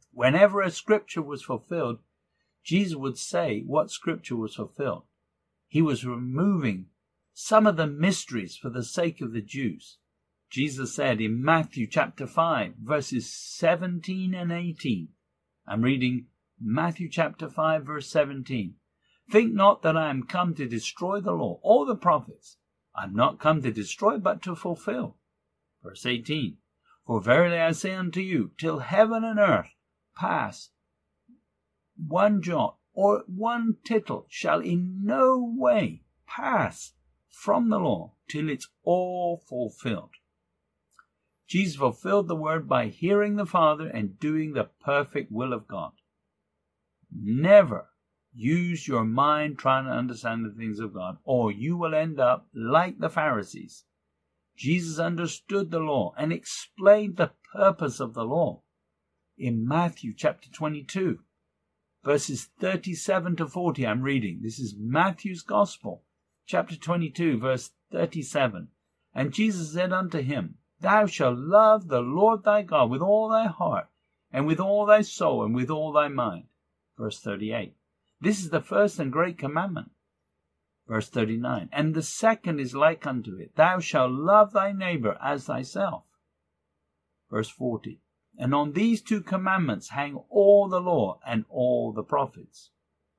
Whenever a scripture was fulfilled, Jesus would say what scripture was fulfilled. He was removing some of the mysteries for the sake of the Jews. Jesus said in Matthew chapter five, verses seventeen and eighteen, I'm reading Matthew chapter five, verse seventeen. Think not that I am come to destroy the law or the prophets. I am not come to destroy, but to fulfill. Verse eighteen. For verily I say unto you, till heaven and earth pass, one jot or one tittle shall in no way pass from the law till it's all fulfilled. Jesus fulfilled the word by hearing the Father and doing the perfect will of God. Never use your mind trying to understand the things of God, or you will end up like the Pharisees. Jesus understood the law and explained the purpose of the law. In Matthew chapter twenty-two, verses thirty-seven to forty, I'm reading. This is Matthew's Gospel, chapter twenty-two, verse thirty-seven. And Jesus said unto him, Thou shalt love the Lord thy God with all thy heart, and with all thy soul, and with all thy mind. Verse thirty-eight. This is the first and great commandment. Verse thirty-nine. And the second is like unto it, Thou shalt love thy neighbor as thyself. Verse forty. And on these two commandments hang all the law and all the prophets.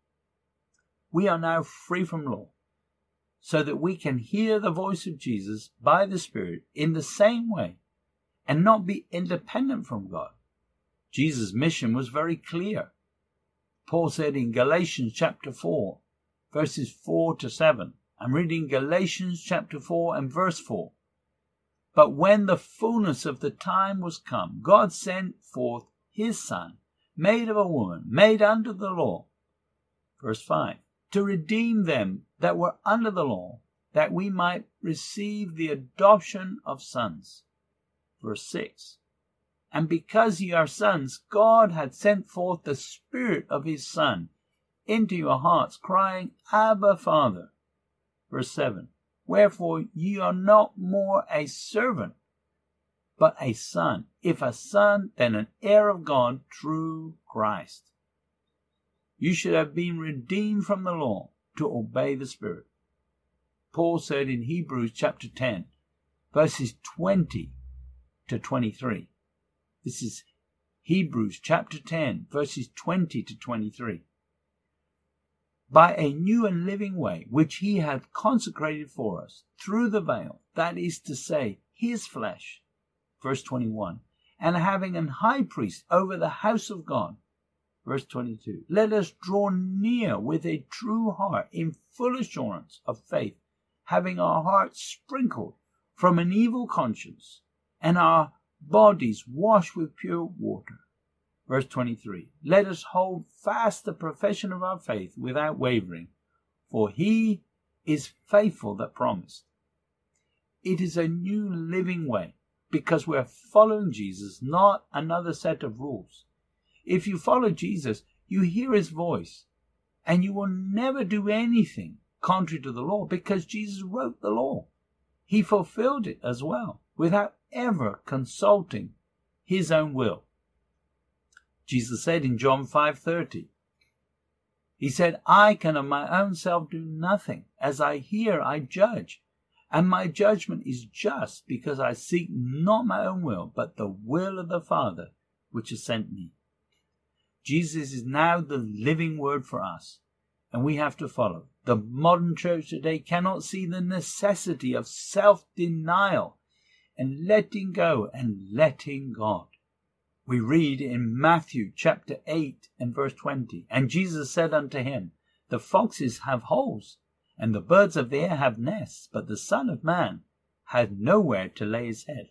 We are now free from law, so that we can hear the voice of Jesus by the Spirit in the same way and not be independent from God. Jesus' mission was very clear. Paul said in Galatians chapter four, verses four to seven. I'm reading Galatians chapter four and verse four. But when the fullness of the time was come, God sent forth his Son, made of a woman, made under the law. Verse five. To redeem them that were under the law, that we might receive the adoption of sons. Verse six. And because ye are sons, God hath sent forth the Spirit of his Son into your hearts, crying, Abba, Father. Verse seven. Wherefore ye are not more a servant, but a son. If a son, then an heir of God through Christ. You should have been redeemed from the law to obey the Spirit. Paul said in Hebrews chapter ten, verses twenty to twenty-three. This is Hebrews chapter ten, verses twenty to twenty-three. By a new and living way, which he hath consecrated for us, through the veil, that is to say, his flesh. Verse twenty-one. And having an high priest over the house of God. Verse twenty-two. Let us draw near with a true heart in full assurance of faith, having our hearts sprinkled from an evil conscience, and our bodies washed with pure water. Verse twenty-three. Let us hold fast the profession of our faith without wavering, for he is faithful that promised. It is a new living way, because we are following Jesus, not another set of rules. If you follow Jesus, you hear his voice, and you will never do anything contrary to the law, because Jesus wrote the law. He fulfilled it as well, without ever consulting his own will. Jesus said in John five thirty, he said, I can of my own self do nothing. As I hear, I judge, and my judgment is just, because I seek not my own will, but the will of the Father which has sent me. Jesus is now the living word for us, and we have to follow. The modern church today cannot see the necessity of self-denial and letting go and letting God. We read in Matthew chapter eight and verse twenty, And Jesus said unto him, The foxes have holes, and the birds of the air have nests, but the Son of Man hath nowhere to lay his head.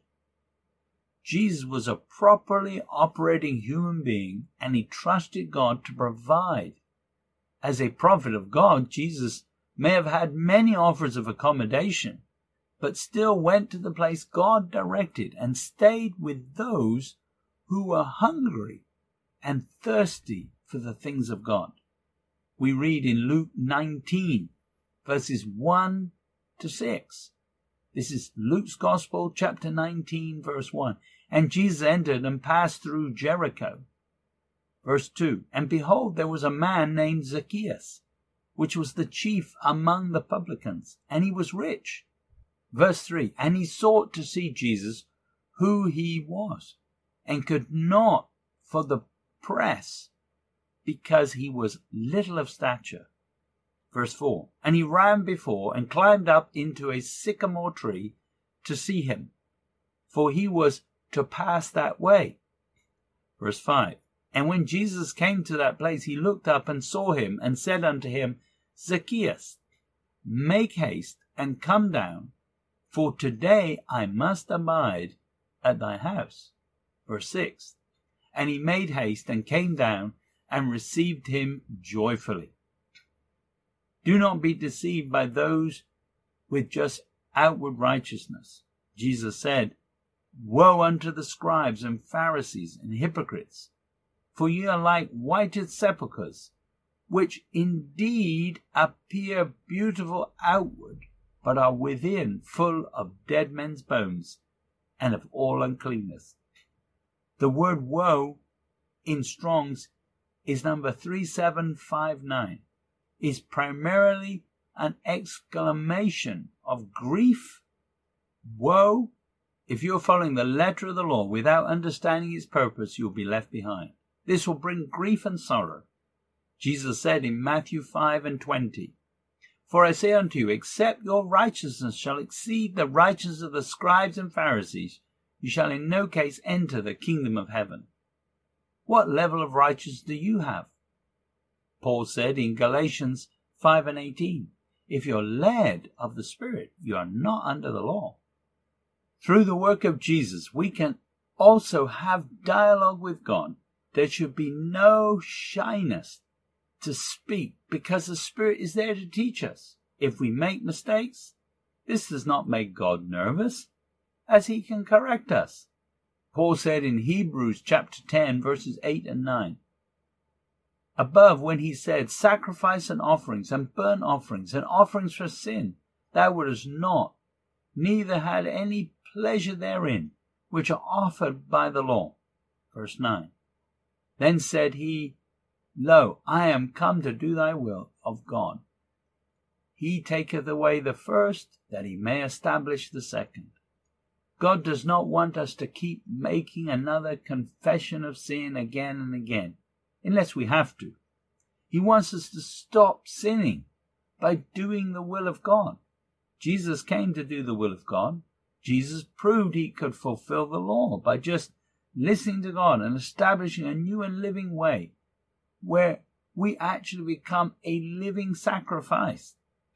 Jesus was a properly operating human being, and he trusted God to provide. As a prophet of God, Jesus may have had many offers of accommodation, but still went to the place God directed and stayed with those who were hungry and thirsty for the things of God. We read in Luke nineteen, verses one to six. This is Luke's Gospel, chapter nineteen, verse one. And Jesus entered and passed through Jericho. Verse two, and behold, there was a man named Zacchaeus, which was the chief among the publicans, and he was rich. Verse three, and he sought to see Jesus, who he was, and could not for the press, because he was little of stature. Verse four, and he ran before and climbed up into a sycamore tree to see him, for he was to pass that way. Verse five, and when Jesus came to that place, he looked up and saw him, and said unto him, Zacchaeus, make haste and come down, for today I must abide at thy house. Verse six, and he made haste and came down and received him joyfully. Do not be deceived by those with just outward righteousness. Jesus said, woe unto the scribes and Pharisees and hypocrites, for ye are like whited sepulchres, which indeed appear beautiful outward, but are within full of dead men's bones and of all uncleanness. The word woe in Strong's is number three seven five nine, is primarily an exclamation of grief. Woe! If you're following the letter of the law without understanding its purpose, you'll be left behind. This will bring grief and sorrow. Jesus said in Matthew five and twenty, for I say unto you, except your righteousness shall exceed the righteousness of the scribes and Pharisees, you shall in no case enter the kingdom of heaven. What level of righteousness do you have? Paul said in Galatians five and eighteen, if you're led of the Spirit, you are not under the law. Through the work of Jesus, we can also have dialogue with God. There should be no shyness to speak, because the Spirit is there to teach us. If we make mistakes, this does not make God nervous, as he can correct us. Paul said in Hebrews chapter ten, verses eight and nine, above, when he said, sacrifice and offerings and burnt offerings and offerings for sin, thou wouldest not, neither had any pleasure therein, which are offered by the law. Verse nine, then said he, lo, I am come to do thy will of God. He taketh away the first, that he may establish the second. God does not want us to keep making another confession of sin again and again, unless we have to. He wants us to stop sinning by doing the will of God. Jesus came to do the will of God. Jesus proved he could fulfill the law by just listening to God and establishing a new and living way where we actually become a living sacrifice.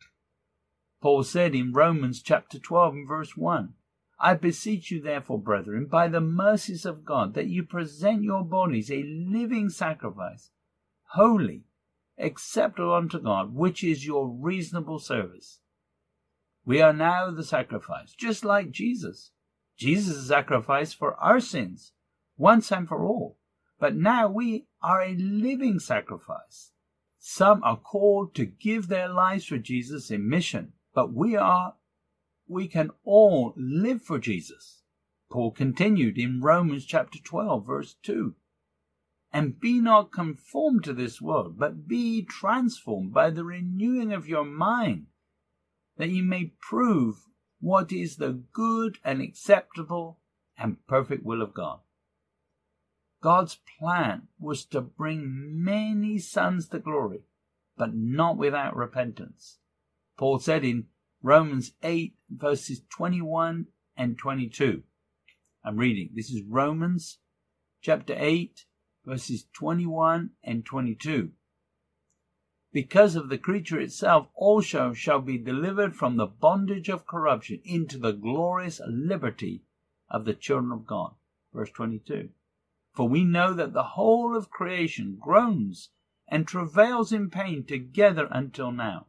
Paul said in Romans chapter twelve and verse one, I beseech you therefore, brethren, by the mercies of God, that you present your bodies a living sacrifice, holy, acceptable unto God, which is your reasonable service. We are now the sacrifice, just like Jesus. Jesus sacrificed for our sins, once and for all. But now we are a living sacrifice. Some are called to give their lives for Jesus in mission, but we are, we can all live for Jesus. Paul continued in Romans chapter twelve, verse two. And be not conformed to this world, but be transformed by the renewing of your mind, that ye may prove what is the good and acceptable and perfect will of God. God's plan was to bring many sons to glory, but not without repentance. Paul said in Romans eight, verses twenty-one and twenty-two. I'm reading. This is Romans chapter eight, verses twenty-one and twenty-two. Because of the creature itself also shall be delivered from the bondage of corruption into the glorious liberty of the children of God. Verse twenty-two. For we know that the whole of creation groans and travails in pain together until now.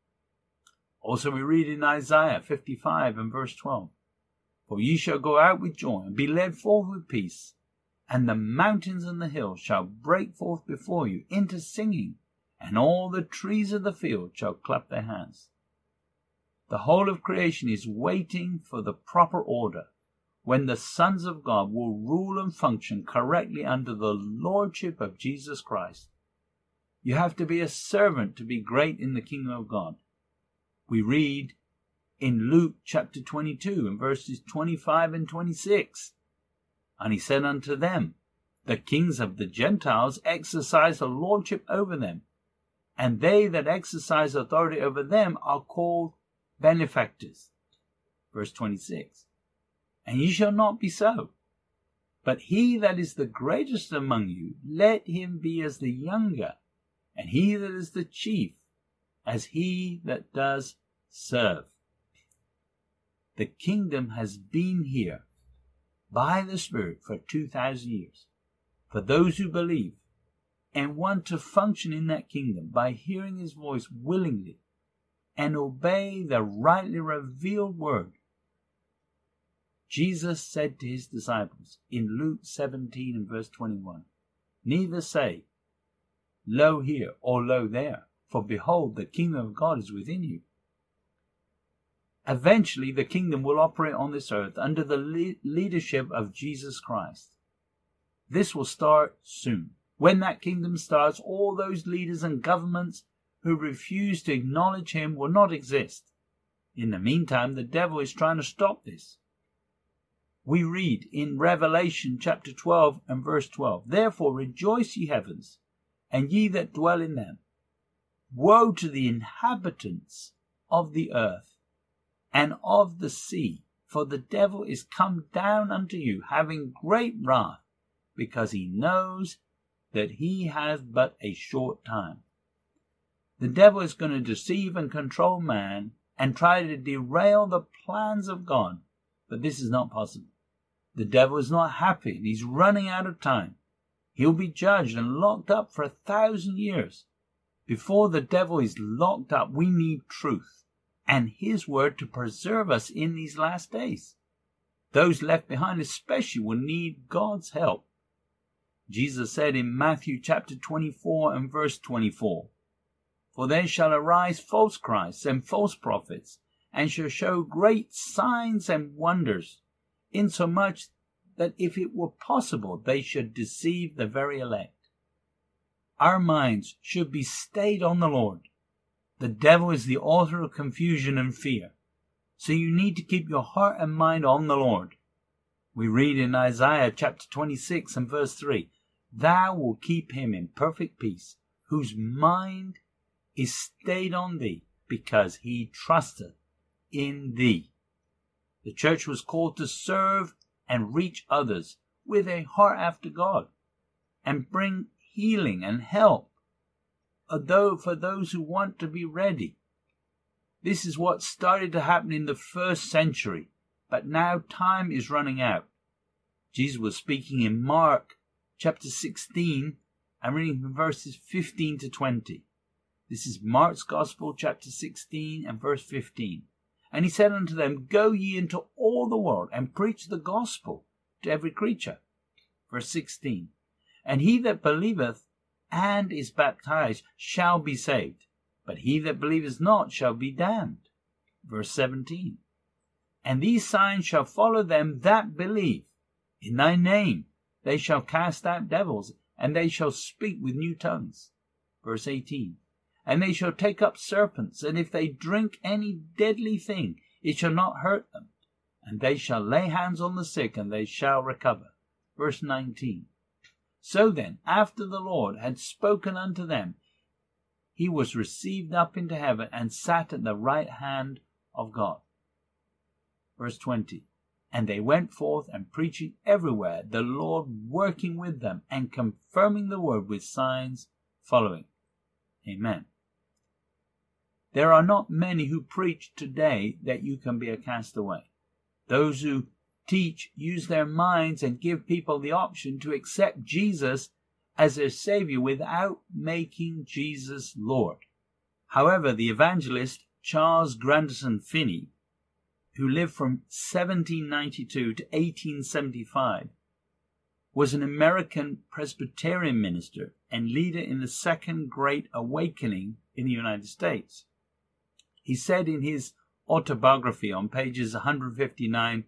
Also we read in Isaiah fifty-five and verse twelve. For ye shall go out with joy and be led forth with peace, and the mountains and the hills shall break forth before you into singing, and all the trees of the field shall clap their hands. The whole of creation is waiting for the proper order, when the sons of God will rule and function correctly under the lordship of Jesus Christ. You have to be a servant to be great in the kingdom of God. We read in Luke chapter twenty-two and verses twenty-five and twenty-six. And he said unto them, the kings of the Gentiles exercise a lordship over them, and they that exercise authority over them are called benefactors. Verse twenty-six. And ye shall not be so. But he that is the greatest among you, let him be as the younger, and he that is the chief, as he that does serve. The kingdom has been here by the Spirit for two thousand years. For those who believe and want to function in that kingdom by hearing his voice willingly and obey the rightly revealed word. Jesus said to his disciples in Luke seventeen and verse twenty-one, neither say, lo here or lo there, for behold, the kingdom of God is within you. Eventually, the kingdom will operate on this earth under the le- leadership of Jesus Christ. This will start soon. When that kingdom starts, all those leaders and governments who refuse to acknowledge him will not exist. In the meantime, the devil is trying to stop this. We read in Revelation chapter twelve and verse twelve, therefore rejoice ye heavens, and ye that dwell in them. Woe to the inhabitants of the earth and of the sea, for the devil is come down unto you, having great wrath, because he knows that he hath but a short time. The devil is going to deceive and control man and try to derail the plans of God, but this is not possible. The devil is not happy and he's running out of time. He'll be judged and locked up for a thousand years. Before the devil is locked up, we need truth and his word to preserve us in these last days. Those left behind especially will need God's help. Jesus said in Matthew chapter twenty-four and verse twenty-four, for there shall arise false Christs and false prophets, and shall show great signs and wonders, insomuch that if it were possible they should deceive the very elect. Our minds should be stayed on the Lord. The devil is the author of confusion and fear, so you need to keep your heart and mind on the Lord. We read in Isaiah chapter twenty-six and verse three, thou wilt keep him in perfect peace, whose mind is stayed on thee, because he trusteth in thee. The church was called to serve and reach others with a heart after God, and bring healing and help, although for those who want to be ready. This is what started to happen in the first century, but now time is running out. Jesus was speaking in Mark chapter sixteen and reading from verses fifteen to twenty. This is Mark's Gospel chapter sixteen and verse fifteen. And he said unto them, go ye into all the world and preach the gospel to every creature. Verse sixteen. And he that believeth and is baptized shall be saved, but he that believeth not shall be damned. Verse seventeen. And these signs shall follow them that believe. In thy name they shall cast out devils, and they shall speak with new tongues. Verse eighteen. And they shall take up serpents, and if they drink any deadly thing, it shall not hurt them. And they shall lay hands on the sick, and they shall recover. Verse nineteen. So then, after the Lord had spoken unto them, he was received up into heaven, and sat at the right hand of God. Verse twenty. And they went forth and preaching everywhere, the Lord working with them, and confirming the word with signs following. Amen. There are not many who preach today that you can be a castaway. Those who teach use their minds and give people the option to accept Jesus as their Savior without making Jesus Lord. However, the evangelist Charles Grandison Finney, who lived from seventeen ninety-two to eighteen seventy-five, was an American Presbyterian minister and leader in the Second Great Awakening in the United States. He said in his autobiography on pages one hundred fifty-nine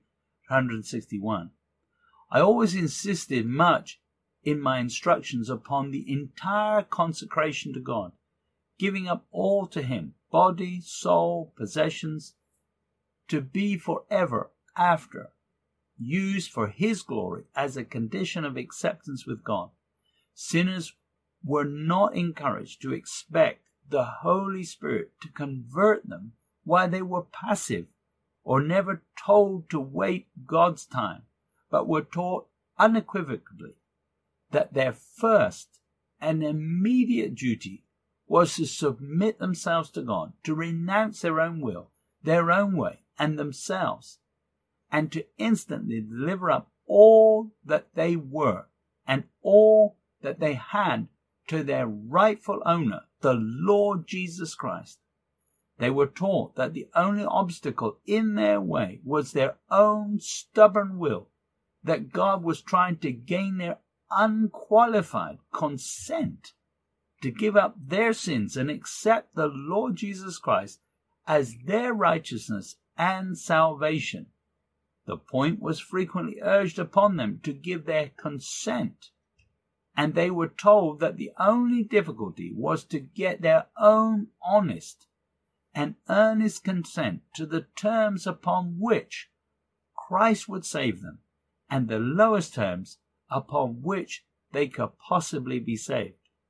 one sixty-one. I always insisted much in my instructions upon the entire consecration to God, giving up all to Him, body, soul, possessions, to be forever after used for His glory as a condition of acceptance with God. Sinners were not encouraged to expect the Holy Spirit to convert them while they were passive, or never told to wait God's time, but were taught unequivocally that their first and immediate duty was to submit themselves to God, to renounce their own will, their own way, and themselves, and to instantly deliver up all that they were and all that they had to their rightful owner, the Lord Jesus Christ. They were taught that the only obstacle in their way was their own stubborn will, that God was trying to gain their unqualified consent to give up their sins and accept the Lord Jesus Christ as their righteousness and salvation. The point was frequently urged upon them to give their consent, and they were told that the only difficulty was to get their own honest and earnest consent to the terms upon which Christ would save them, and the lowest terms upon which they could possibly be saved.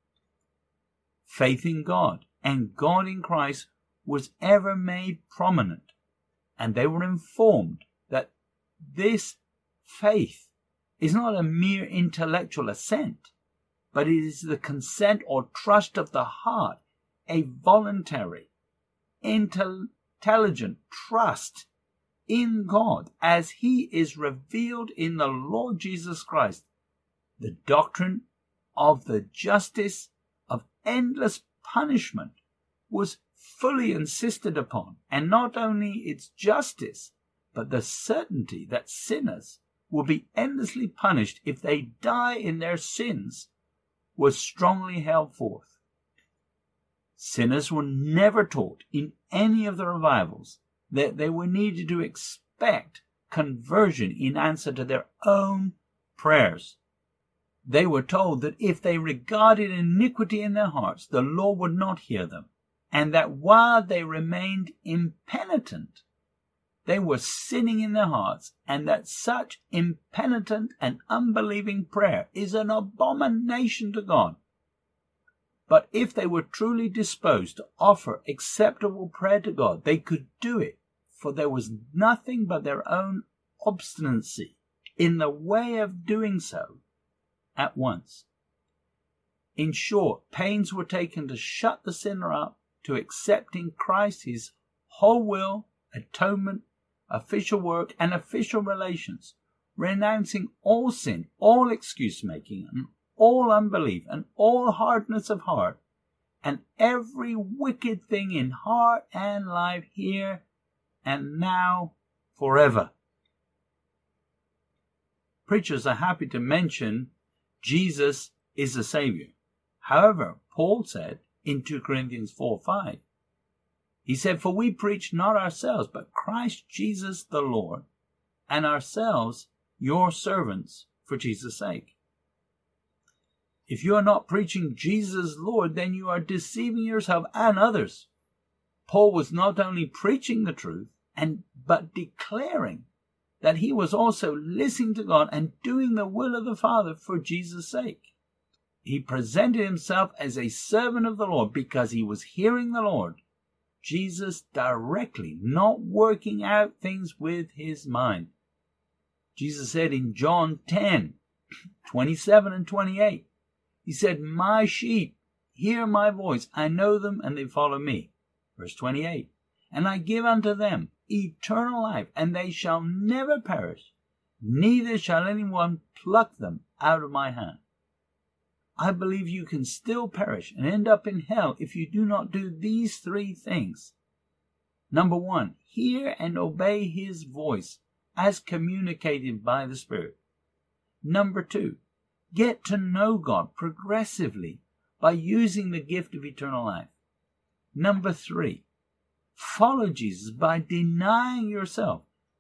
Faith in God and God in Christ was ever made prominent, and they were informed that this faith is not a mere intellectual assent, but it is the consent or trust of the heart, a voluntary, intelligent trust in God as He is revealed in the Lord Jesus Christ. The doctrine of the justice of endless punishment was fully insisted upon, and not only its justice, but the certainty that sinners will be endlessly punished if they die in their sins was strongly held forth. Sinners were never taught in any of the revivals that they were needed to expect conversion in answer to their own prayers. They were told that if they regarded iniquity in their hearts, the Lord would not hear them, and that while they remained impenitent, they were sinning in their hearts, and that such impenitent and unbelieving prayer is an abomination to God. But if they were truly disposed to offer acceptable prayer to God, they could do it, for there was nothing but their own obstinacy in the way of doing so at once. In short, pains were taken to shut the sinner up to accepting Christ, His whole will, atonement, official work, and official relations, renouncing all sin, all excuse-making, and all unbelief, and all hardness of heart, and every wicked thing in heart and life here and now forever. Preachers are happy to mention Jesus is the Savior. However, Paul said in two Corinthians four five, he said, "For we preach not ourselves, but Christ Jesus the Lord, and ourselves your servants for Jesus' sake." If you are not preaching Jesus Lord, then you are deceiving yourself and others. Paul was not only preaching the truth, and but declaring that he was also listening to God and doing the will of the Father for Jesus' sake. He presented himself as a servant of the Lord because he was hearing the Lord Jesus directly, not working out things with his mind. Jesus said in John ten, twenty-seven and twenty-eight, he said, "My sheep hear my voice, I know them, and they follow me." Verse twenty-eight, "And I give unto them eternal life, and they shall never perish, neither shall anyone pluck them out of my hand." I believe you can still perish and end up in hell if you do not do these three things. Number one, hear and obey His voice as communicated by the Spirit. Number two, get to know God progressively by using the gift of eternal life. Number three, follow Jesus by denying yourself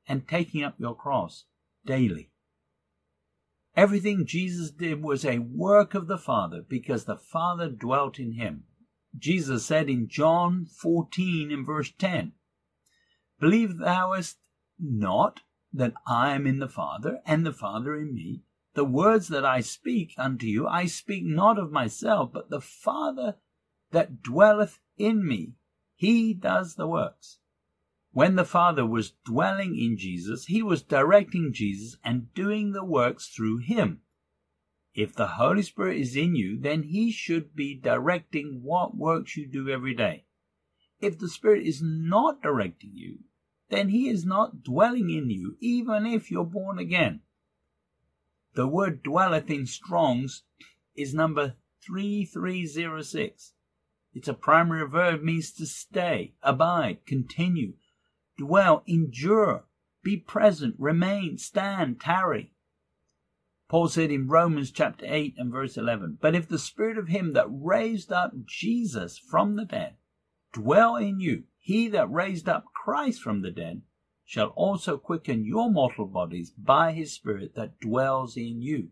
and taking up your cross daily. Everything Jesus did was a work of the Father because the Father dwelt in him. Jesus said in John fourteen and verse ten, "Believe thouest not that I am in the Father, and the Father in me? The words that I speak unto you, I speak not of myself, but the Father that dwelleth in me, he does the works." When the Father was dwelling in Jesus, he was directing Jesus and doing the works through him. If the Holy Spirit is in you, then he should be directing what works you do every day. If the Spirit is not directing you, then he is not dwelling in you, even if you're born again. The word dwelleth in Strong's is number three three zero six. It's a primary verb, means to stay, abide, continue, dwell, endure, be present, remain, stand, tarry. Paul said in Romans chapter eight and verse eleven, "But if the Spirit of him that raised up Jesus from the dead dwell in you, he that raised up Christ from the dead shall also quicken your mortal bodies by his Spirit that dwells in you."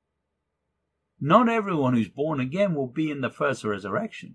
Not everyone who's born again will be in the first resurrection.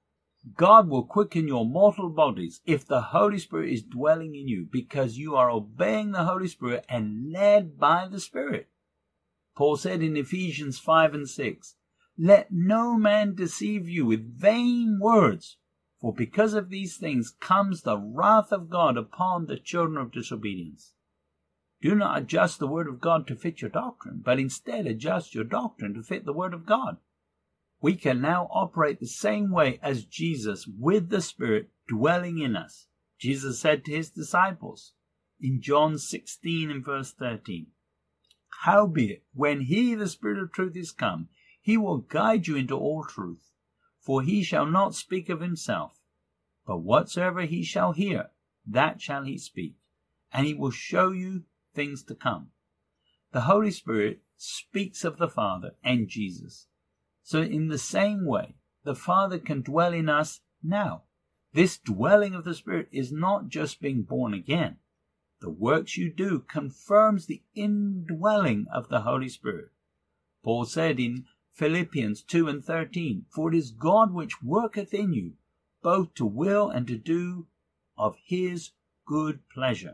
God will quicken your mortal bodies if the Holy Spirit is dwelling in you, because you are obeying the Holy Spirit and led by the Spirit. Paul said in Ephesians five and six, "Let no man deceive you with vain words, for because of these things comes the wrath of God upon the children of disobedience." Do not adjust the word of God to fit your doctrine, but instead adjust your doctrine to fit the word of God. We can now operate the same way as Jesus, with the Spirit dwelling in us. Jesus said to his disciples in John sixteen and verse thirteen, "Howbeit, when he, the Spirit of truth, is come, he will guide you into all truth. For he shall not speak of himself, but whatsoever he shall hear, that shall he speak, and he will show you things to come." The Holy Spirit speaks of the Father and Jesus. So in the same way, the Father can dwell in us now. This dwelling of the Spirit is not just being born again. The works you do confirms the indwelling of the Holy Spirit. Paul said in Philippians two and thirteen, "For it is God which worketh in you, both to will and to do of his good pleasure."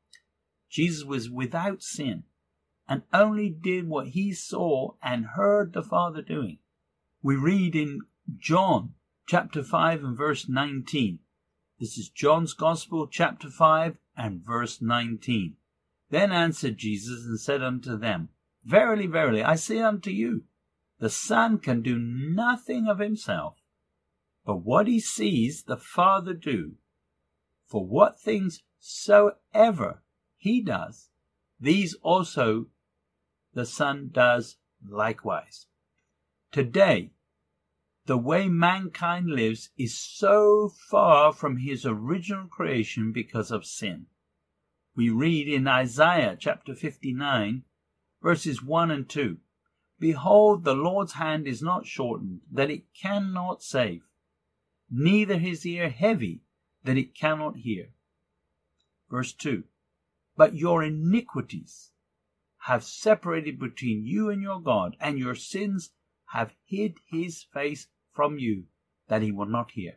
Jesus was without sin and only did what he saw and heard the Father doing. We read in John chapter five and verse nineteen. This is John's Gospel, chapter five and verse nineteen. "Then answered Jesus and said unto them, Verily, verily, I say unto you, the Son can do nothing of himself, but what he sees the Father do. For what things soever he does, these also the Son does likewise." Today, the way mankind lives is so far from his original creation because of sin. We read in Isaiah chapter fifty-nine, verses one and two, "Behold, the Lord's hand is not shortened, that it cannot save, neither his ear heavy, that it cannot hear." Verse two, "But your iniquities have separated between you and your God, and your sins have hid his face from you, that he will not hear."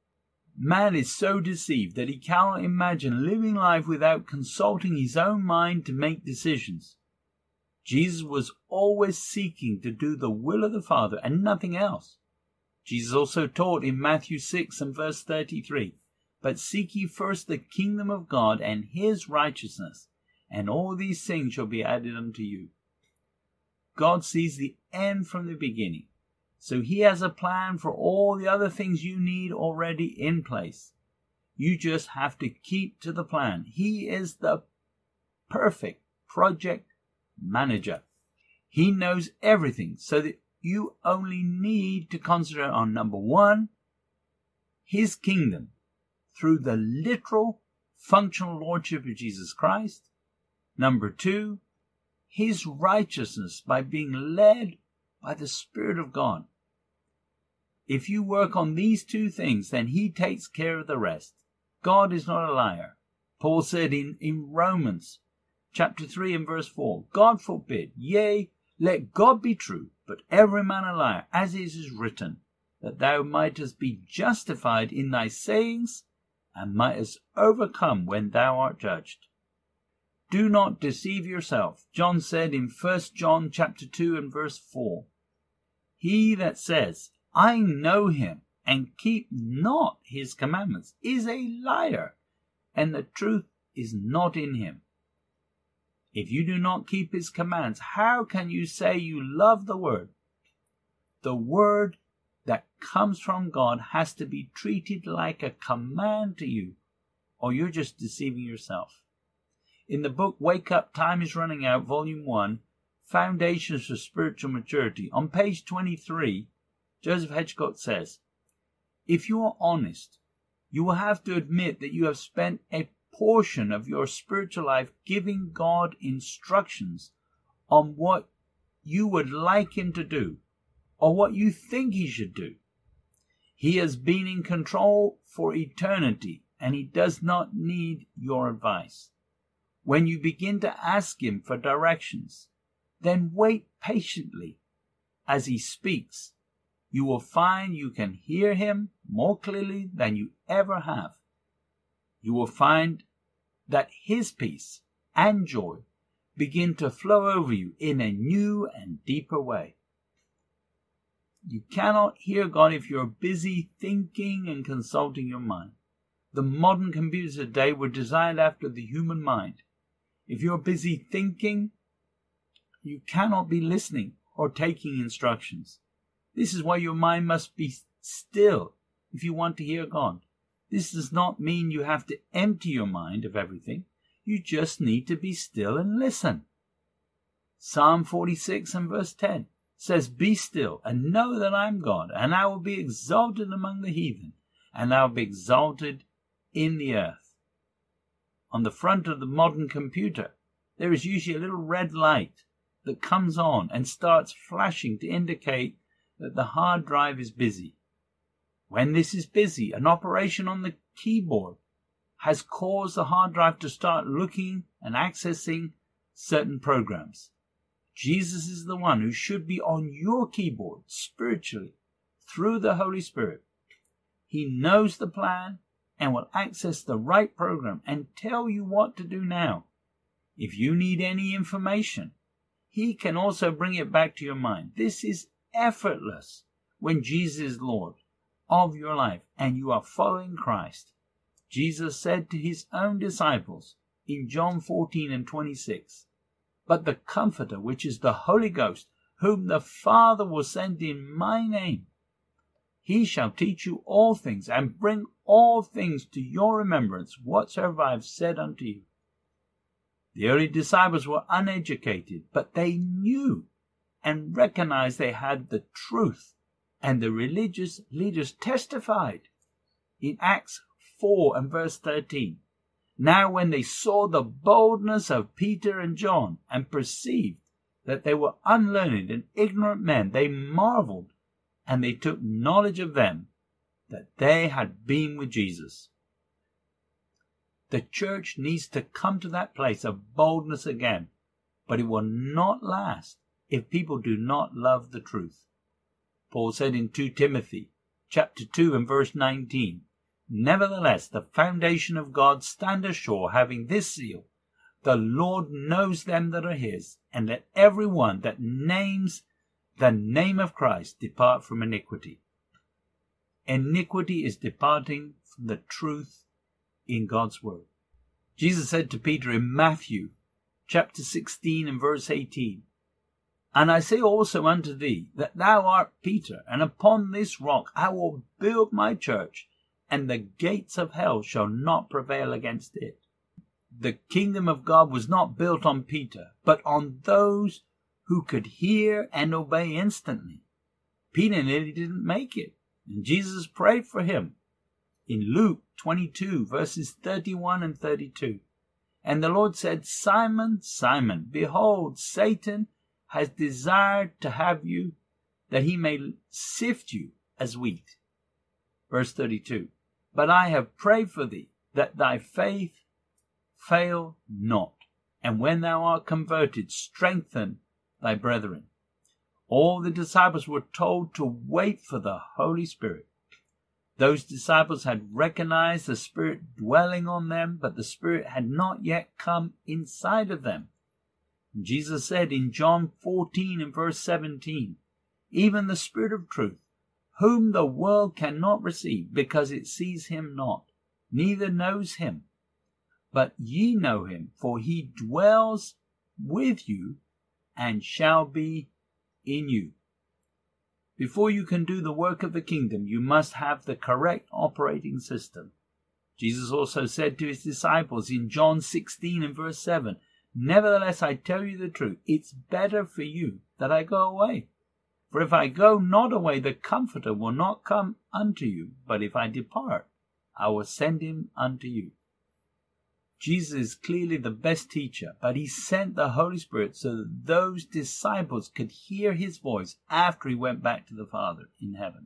Man is so deceived that he cannot imagine living life without consulting his own mind to make decisions. Jesus was always seeking to do the will of the Father and nothing else. Jesus also taught in Matthew six and verse thirty-three, "But seek ye first the kingdom of God and his righteousness, and all these things shall be added unto you." God sees the end from the beginning, so he has a plan for all the other things you need already in place. You just have to keep to the plan. He is the perfect project manager. He knows everything, so that you only need to concentrate on, number one, his kingdom through the literal functional lordship of Jesus Christ. Number two, his righteousness by being led by the Spirit of God. If you work on these two things, then he takes care of the rest. God is not a liar. Paul said in, in Romans chapter three and verse four, God forbid, yea, let God be true, but every man a liar, as it is written, that thou mightest be justified in thy sayings, and mightest overcome when thou art judged. Do not deceive yourself. John said in First John chapter two and verse four, he that says, I know him, and keep not his commandments, is a liar, and the truth is not in him. If you do not keep his commands, how can you say you love the word? The word that comes from God has to be treated like a command to you, or you're just deceiving yourself. In the book Wake Up, Time is Running Out, Volume one, Foundations for Spiritual Maturity, on page twenty-three, Joseph Hedgcott says, if you are honest, you will have to admit that you have spent a portion of your spiritual life giving God instructions on what you would like him to do, or what you think he should do. He has been in control for eternity, and he does not need your advice. When you begin to ask him for directions, then wait patiently as he speaks. You will find you can hear him more clearly than you ever have. You will find that his peace and joy begin to flow over you in a new and deeper way. You cannot hear God if you're busy thinking and consulting your mind. The modern computers today were designed after the human mind. If you're busy thinking, you cannot be listening or taking instructions. This is why your mind must be still if you want to hear God. This does not mean you have to empty your mind of everything. You just need to be still and listen. Psalm forty-six and verse ten says, be still and know that I am God, and I will be exalted among the heathen, and I will be exalted in the earth. On the front of the modern computer, there is usually a little red light that comes on and starts flashing to indicate that the hard drive is busy. When this is busy, an operation on the keyboard has caused the hard drive to start looking and accessing certain programs. Jesus is the one who should be on your keyboard spiritually through the Holy Spirit. He knows the plan and will access the right program and tell you what to do now. If you need any information, he can also bring it back to your mind. This is effortless when Jesus is Lord of your life and you are following Christ. Jesus said to his own disciples in John fourteen and twenty-six, but the Comforter, which is the Holy Ghost, whom the Father will send in my name, he shall teach you all things and bring all things to your remembrance whatsoever I have said unto you. The early disciples were uneducated, but they knew and recognized they had the truth, and the religious leaders testified in Acts four and verse thirteen. Now when they saw the boldness of Peter and John and perceived that they were unlearned and ignorant men, they marveled, and they took knowledge of them that they had been with Jesus. The church needs to come to that place of boldness again, but it will not last if people do not love the truth. Paul said in Second Timothy chapter two and verse nineteen, nevertheless, the foundation of God standeth sure, having this seal, the Lord knows them that are his, and let every one that names the name of Christ depart from iniquity. Iniquity is departing from the truth in God's word. Jesus said to Peter in Matthew chapter sixteen and verse eighteen, and I say also unto thee that thou art Peter, and upon this rock I will build my church, and the gates of hell shall not prevail against it. The kingdom of God was not built on Peter, but on those who could hear and obey instantly. Peter nearly didn't make it, and Jesus prayed for him in Luke twenty-two, verses thirty-one and thirty-two. And the Lord said, Simon, Simon, behold, Satan has desired to have you, that he may sift you as wheat. Verse thirty-two. But I have prayed for thee, that thy faith Fail not, and when thou art converted, strengthen thy brethren. All the disciples were told to wait for the Holy Spirit. Those disciples had recognized the Spirit dwelling on them, but the Spirit had not yet come inside of them. And Jesus said in John fourteen and verse seventeen, even the Spirit of truth, whom the world cannot receive, because it sees him not, neither knows him. But ye know him, for he dwells with you and shall be in you. Before you can do the work of the kingdom, you must have the correct operating system. Jesus also said to his disciples in John sixteen and verse seven, nevertheless I tell you the truth, it's better for you that I go away. For if I go not away, the Comforter will not come unto you, but if I depart, I will send him unto you. Jesus is clearly the best teacher, but he sent the Holy Spirit so that those disciples could hear his voice after he went back to the Father in heaven.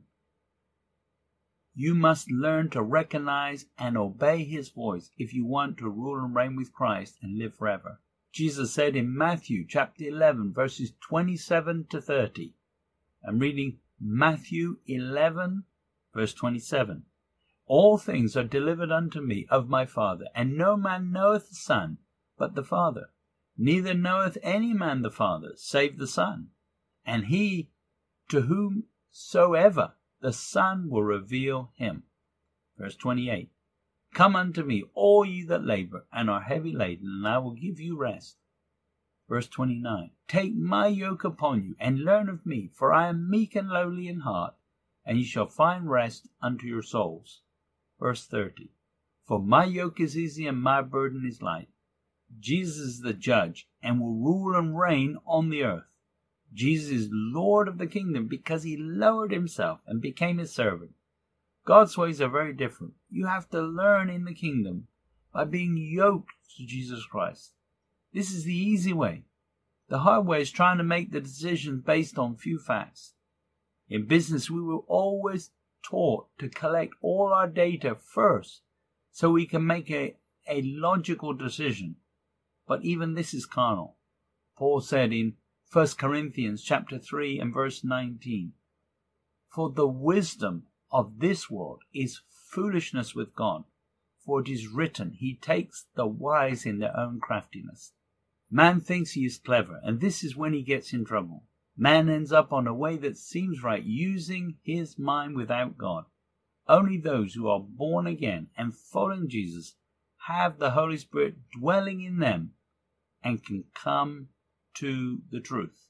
You must learn to recognize and obey his voice if you want to rule and reign with Christ and live forever. Jesus said in Matthew chapter eleven, verses twenty-seven to thirty, I'm reading Matthew eleven, verse twenty-seven. All things are delivered unto me of my Father, and no man knoweth the Son but the Father, neither knoweth any man the Father save the Son, and he to whomsoever the Son will reveal him. Verse twenty-eight. Come unto me, all ye that labor and are heavy laden, and I will give you rest. Verse twenty-nine. Take my yoke upon you, and learn of me, for I am meek and lowly in heart, and ye shall find rest unto your souls. Verse thirty, for my yoke is easy and my burden is light. Jesus is the judge and will rule and reign on the earth. Jesus is Lord of the kingdom because he lowered himself and became his servant. God's ways are very different. You have to learn in the kingdom by being yoked to Jesus Christ. This is the easy way. The hard way is trying to make the decisions based on few facts. In business, we were always taught to collect all our data first so we can make a, a logical decision. But even this is carnal. Paul said in First Corinthians chapter three and verse nineteen, for the wisdom of this world is foolishness with God, for it is written, he takes the wise in their own craftiness. Man thinks he is clever, and this is when he gets in trouble. Man ends up on a way that seems right, using his mind without God. Only those who are born again and following Jesus have the Holy Spirit dwelling in them and can come to the truth.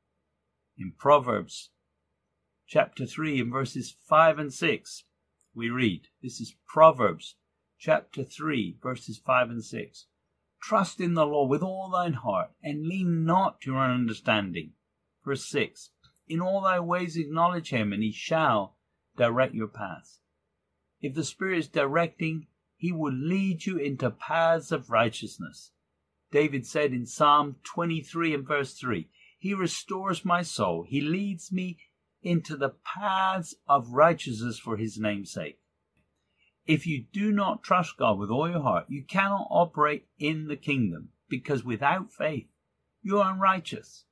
In Proverbs chapter three and verses five and six, we read, this is Proverbs chapter three, verses five and six. Trust in the Lord with all thine heart, and lean not to your own understanding. Verse six, in all thy ways acknowledge him, and he shall direct your paths. If the Spirit is directing, he will lead you into paths of righteousness. David said in Psalm twenty-three and verse three, he restores my soul. He leads me into the paths of righteousness for his name's sake. If you do not trust God with all your heart, you cannot operate in the kingdom, because without faith, you are unrighteous.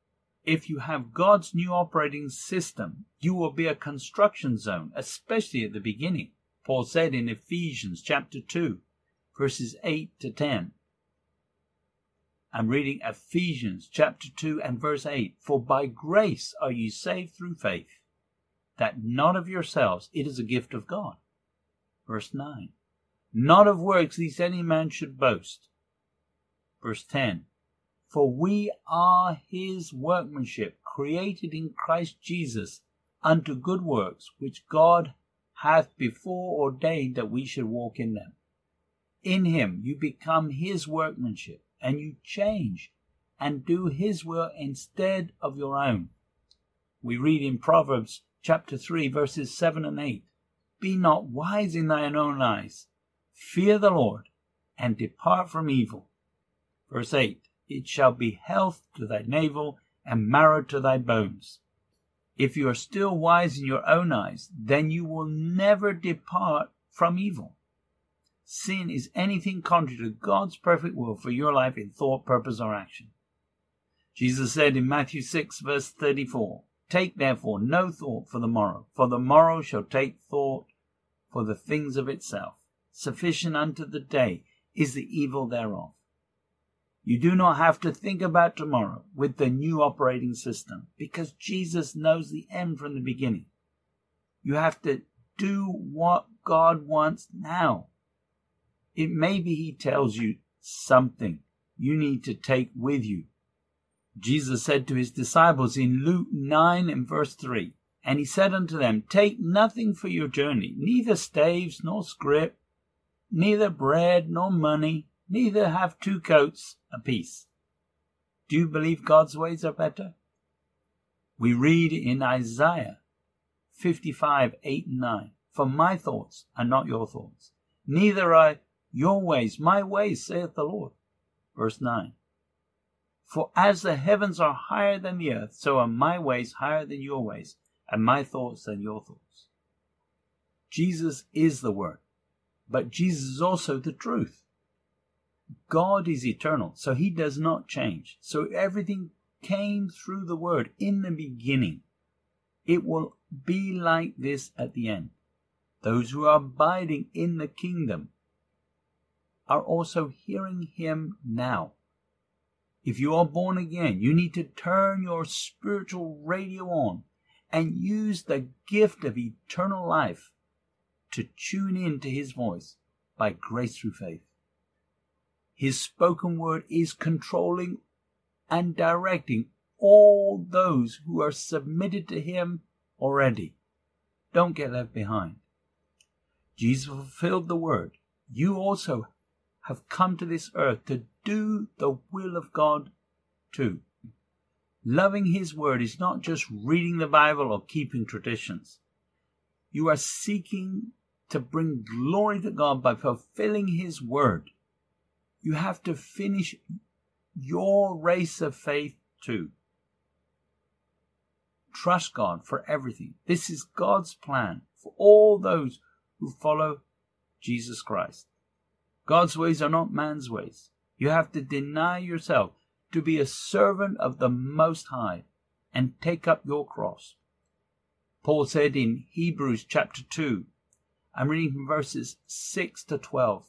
If you have God's new operating system, you will be a construction zone, especially at the beginning. Paul said in Ephesians chapter two, verses eight to ten. I'm reading Ephesians chapter two and verse eight. For by grace are you saved through faith, that not of yourselves, it is a gift of God. Verse nine. Not of works, lest any man should boast. Verse ten. For we are his workmanship, created in Christ Jesus unto good works, which God hath before ordained that we should walk in them. In him you become his workmanship, and you change and do his will instead of your own. We read in Proverbs chapter three, verses seven and eight. Be not wise in thine own eyes. Fear the Lord, and depart from evil. Verse eight. It shall be health to thy navel, and marrow to thy bones. If you are still wise in your own eyes, then you will never depart from evil. sin is anything contrary to God's perfect will for your life in thought, purpose, or action. Jesus said in Matthew six, verse thirty-four, "Take therefore no thought for the morrow, for the morrow shall take thought for the things of itself. Sufficient unto the day is the evil thereof." You do not have to think about tomorrow with the new operating system, because Jesus knows the end from the beginning. You have to do what God wants now. It may be He tells you something you need to take with you. Jesus said to His disciples in Luke nine and verse three, "And He said unto them, Take nothing for your journey, neither staves nor scrip, neither bread nor money, neither have two coats apiece." Do you believe God's ways are better? We read in Isaiah fifty-five, eight and nine, "For my thoughts are not your thoughts, neither are your ways my ways, saith the Lord." Verse nine, "For as the heavens are higher than the earth, so are my ways higher than your ways, and my thoughts than your thoughts." Jesus is the Word, but Jesus is also the truth. God is eternal, so He does not change. So everything came through the Word in the beginning. It will be like this at the end. Those who are abiding in the kingdom are also hearing Him now. If you are born again, you need to turn your spiritual radio on and use the gift of eternal life to tune in to His voice by grace through faith. His spoken word is controlling and directing all those who are submitted to Him already. Don't get left behind. Jesus fulfilled the word. You also have come to this earth to do the will of God too. Loving His word is not just reading the Bible or keeping traditions. You are seeking to bring glory to God by fulfilling His word. You have to finish your race of faith too. Trust God for everything. This is God's plan for all those who follow Jesus Christ. God's ways are not man's ways. You have to deny yourself to be a servant of the Most High and take up your cross. Paul said in Hebrews chapter two, I'm reading from verses six to twelve.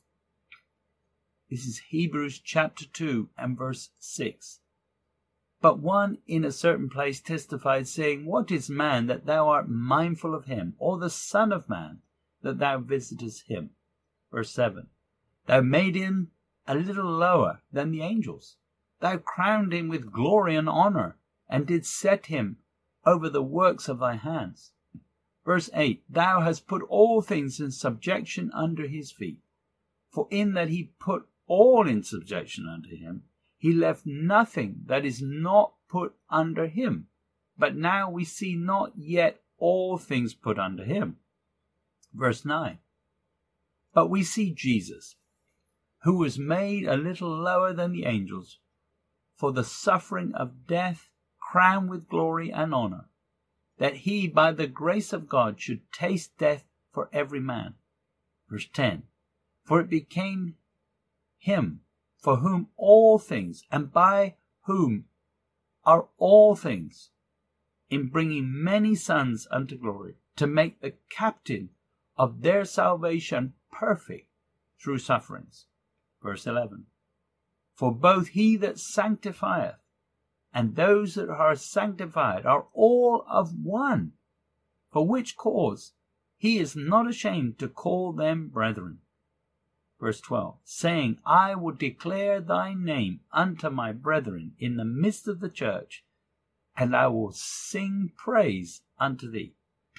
This is Hebrews chapter two and verse six. But one in a certain place testified, saying, What is man that thou art mindful of him, or the Son of man that thou visitest him? Verse seven. Thou made him a little lower than the angels. Thou crowned him with glory and honor, and didst set him over the works of thy hands. Verse eight. Thou hast put all things in subjection under his feet. For in that he put all in subjection unto him, he left nothing that is not put under him. But now we see not yet all things put under him. Verse nine. But we see Jesus, who was made a little lower than the angels, for the suffering of death, crowned with glory and honor, that he, by the grace of God, should taste death for every man. Verse ten. For it became him, for whom all things, and by whom are all things, in bringing many sons unto glory, to make the captain of their salvation perfect through sufferings. Verse eleven. For both he that sanctifieth and those that are sanctified are all of one, for which cause he is not ashamed to call them brethren. Verse twelve, saying, I will declare thy name unto my brethren in the midst of the church, and I will sing praise unto thee.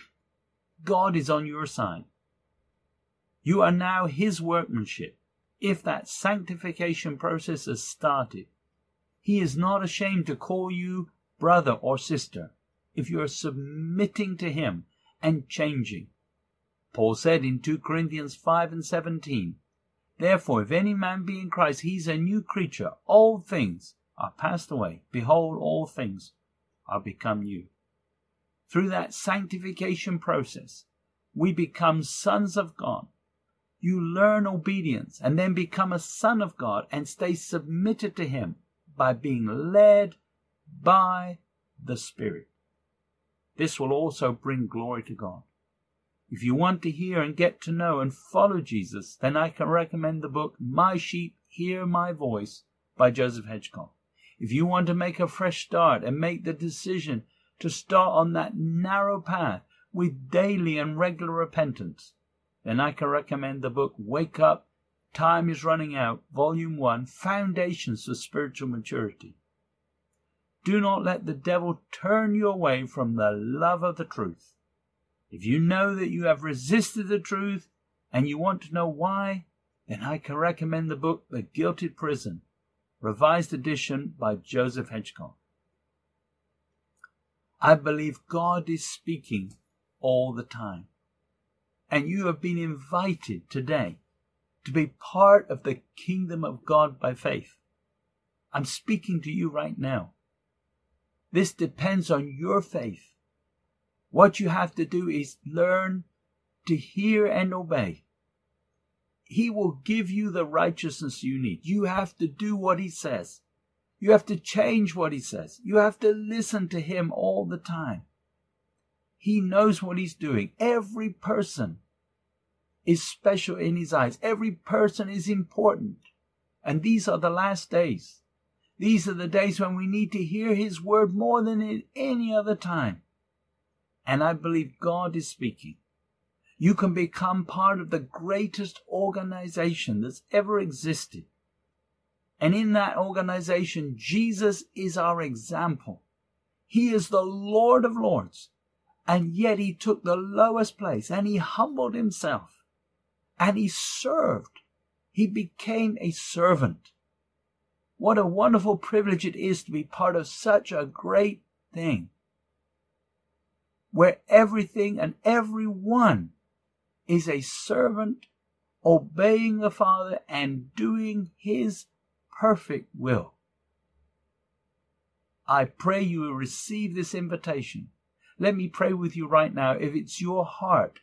God is on your side. You are now his workmanship. If that sanctification process has started, he is not ashamed to call you brother or sister if you are submitting to him and changing. Paul said in two Corinthians five and seventeen, Therefore, if any man be in Christ, he is a new creature. Old things are passed away. Behold, all things are become new. Through that sanctification process, we become sons of God. You learn obedience and then become a son of God and stay submitted to Him by being led by the Spirit. This will also bring glory to God. If you want to hear and get to know and follow Jesus, then I can recommend the book My Sheep Hear My Voice by Joseph Hedgecock. If you want to make a fresh start and make the decision to start on that narrow path with daily and regular repentance, then I can recommend the book Wake Up, Time is Running Out, Volume one, Foundations for Spiritual Maturity. Do not let the devil turn you away from the love of the truth. If you know that you have resisted the truth and you want to know why, then I can recommend the book The Gilded Prison, Revised Edition by Joseph Hedgecock. I believe God is speaking all the time. And you have been invited today to be part of the kingdom of God by faith. I'm speaking to you right now. This depends on your faith. What you have to do is learn to hear and obey. He will give you the righteousness you need. You have to do what He says. You have to change what He says. You have to listen to Him all the time. He knows what He's doing. Every person is special in His eyes. Every person is important. And these are the last days. These are the days when we need to hear His word more than at any other time. And I believe God is speaking. You can become part of the greatest organization that's ever existed. And in that organization, Jesus is our example. He is the Lord of Lords. And yet He took the lowest place and He humbled Himself. And He served. He became a servant. What a wonderful privilege it is to be part of such a great thing, where everything and everyone is a servant obeying the Father and doing His perfect will. I pray you will receive this invitation. Let me pray with you right now. If it's your heart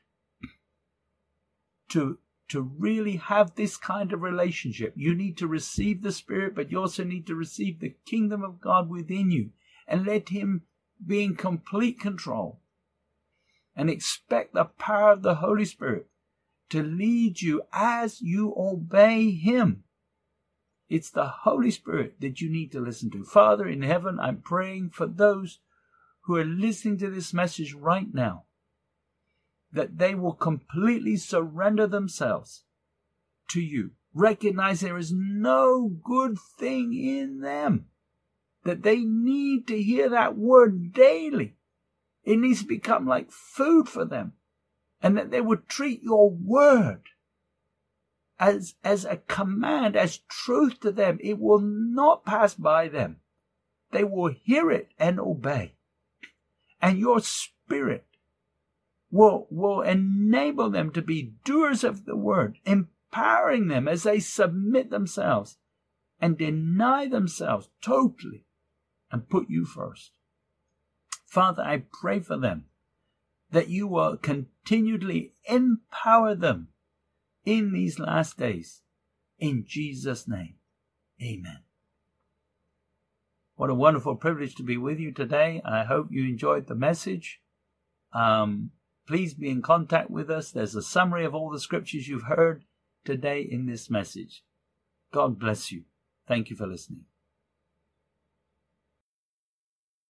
to, to really have this kind of relationship, you need to receive the Spirit, but you also need to receive the kingdom of God within you and let Him be in complete control. And expect the power of the Holy Spirit to lead you as you obey Him. It's the Holy Spirit that you need to listen to. Father in heaven, I'm praying for those who are listening to this message right now, that they will completely surrender themselves to you. Recognize there is no good thing in them, that they need to hear that word daily. It needs to become like food for them. And that they would treat your word as, as a command, as truth to them. It will not pass by them. They will hear it and obey. And your Spirit will, will enable them to be doers of the word, empowering them as they submit themselves and deny themselves totally and put you first. Father, I pray for them that you will continually empower them in these last days. In Jesus' name, amen. What a wonderful privilege to be with you today. I hope you enjoyed the message. Um, please be in contact with us. There's a summary of all the scriptures you've heard today in this message. God bless you. Thank you for listening.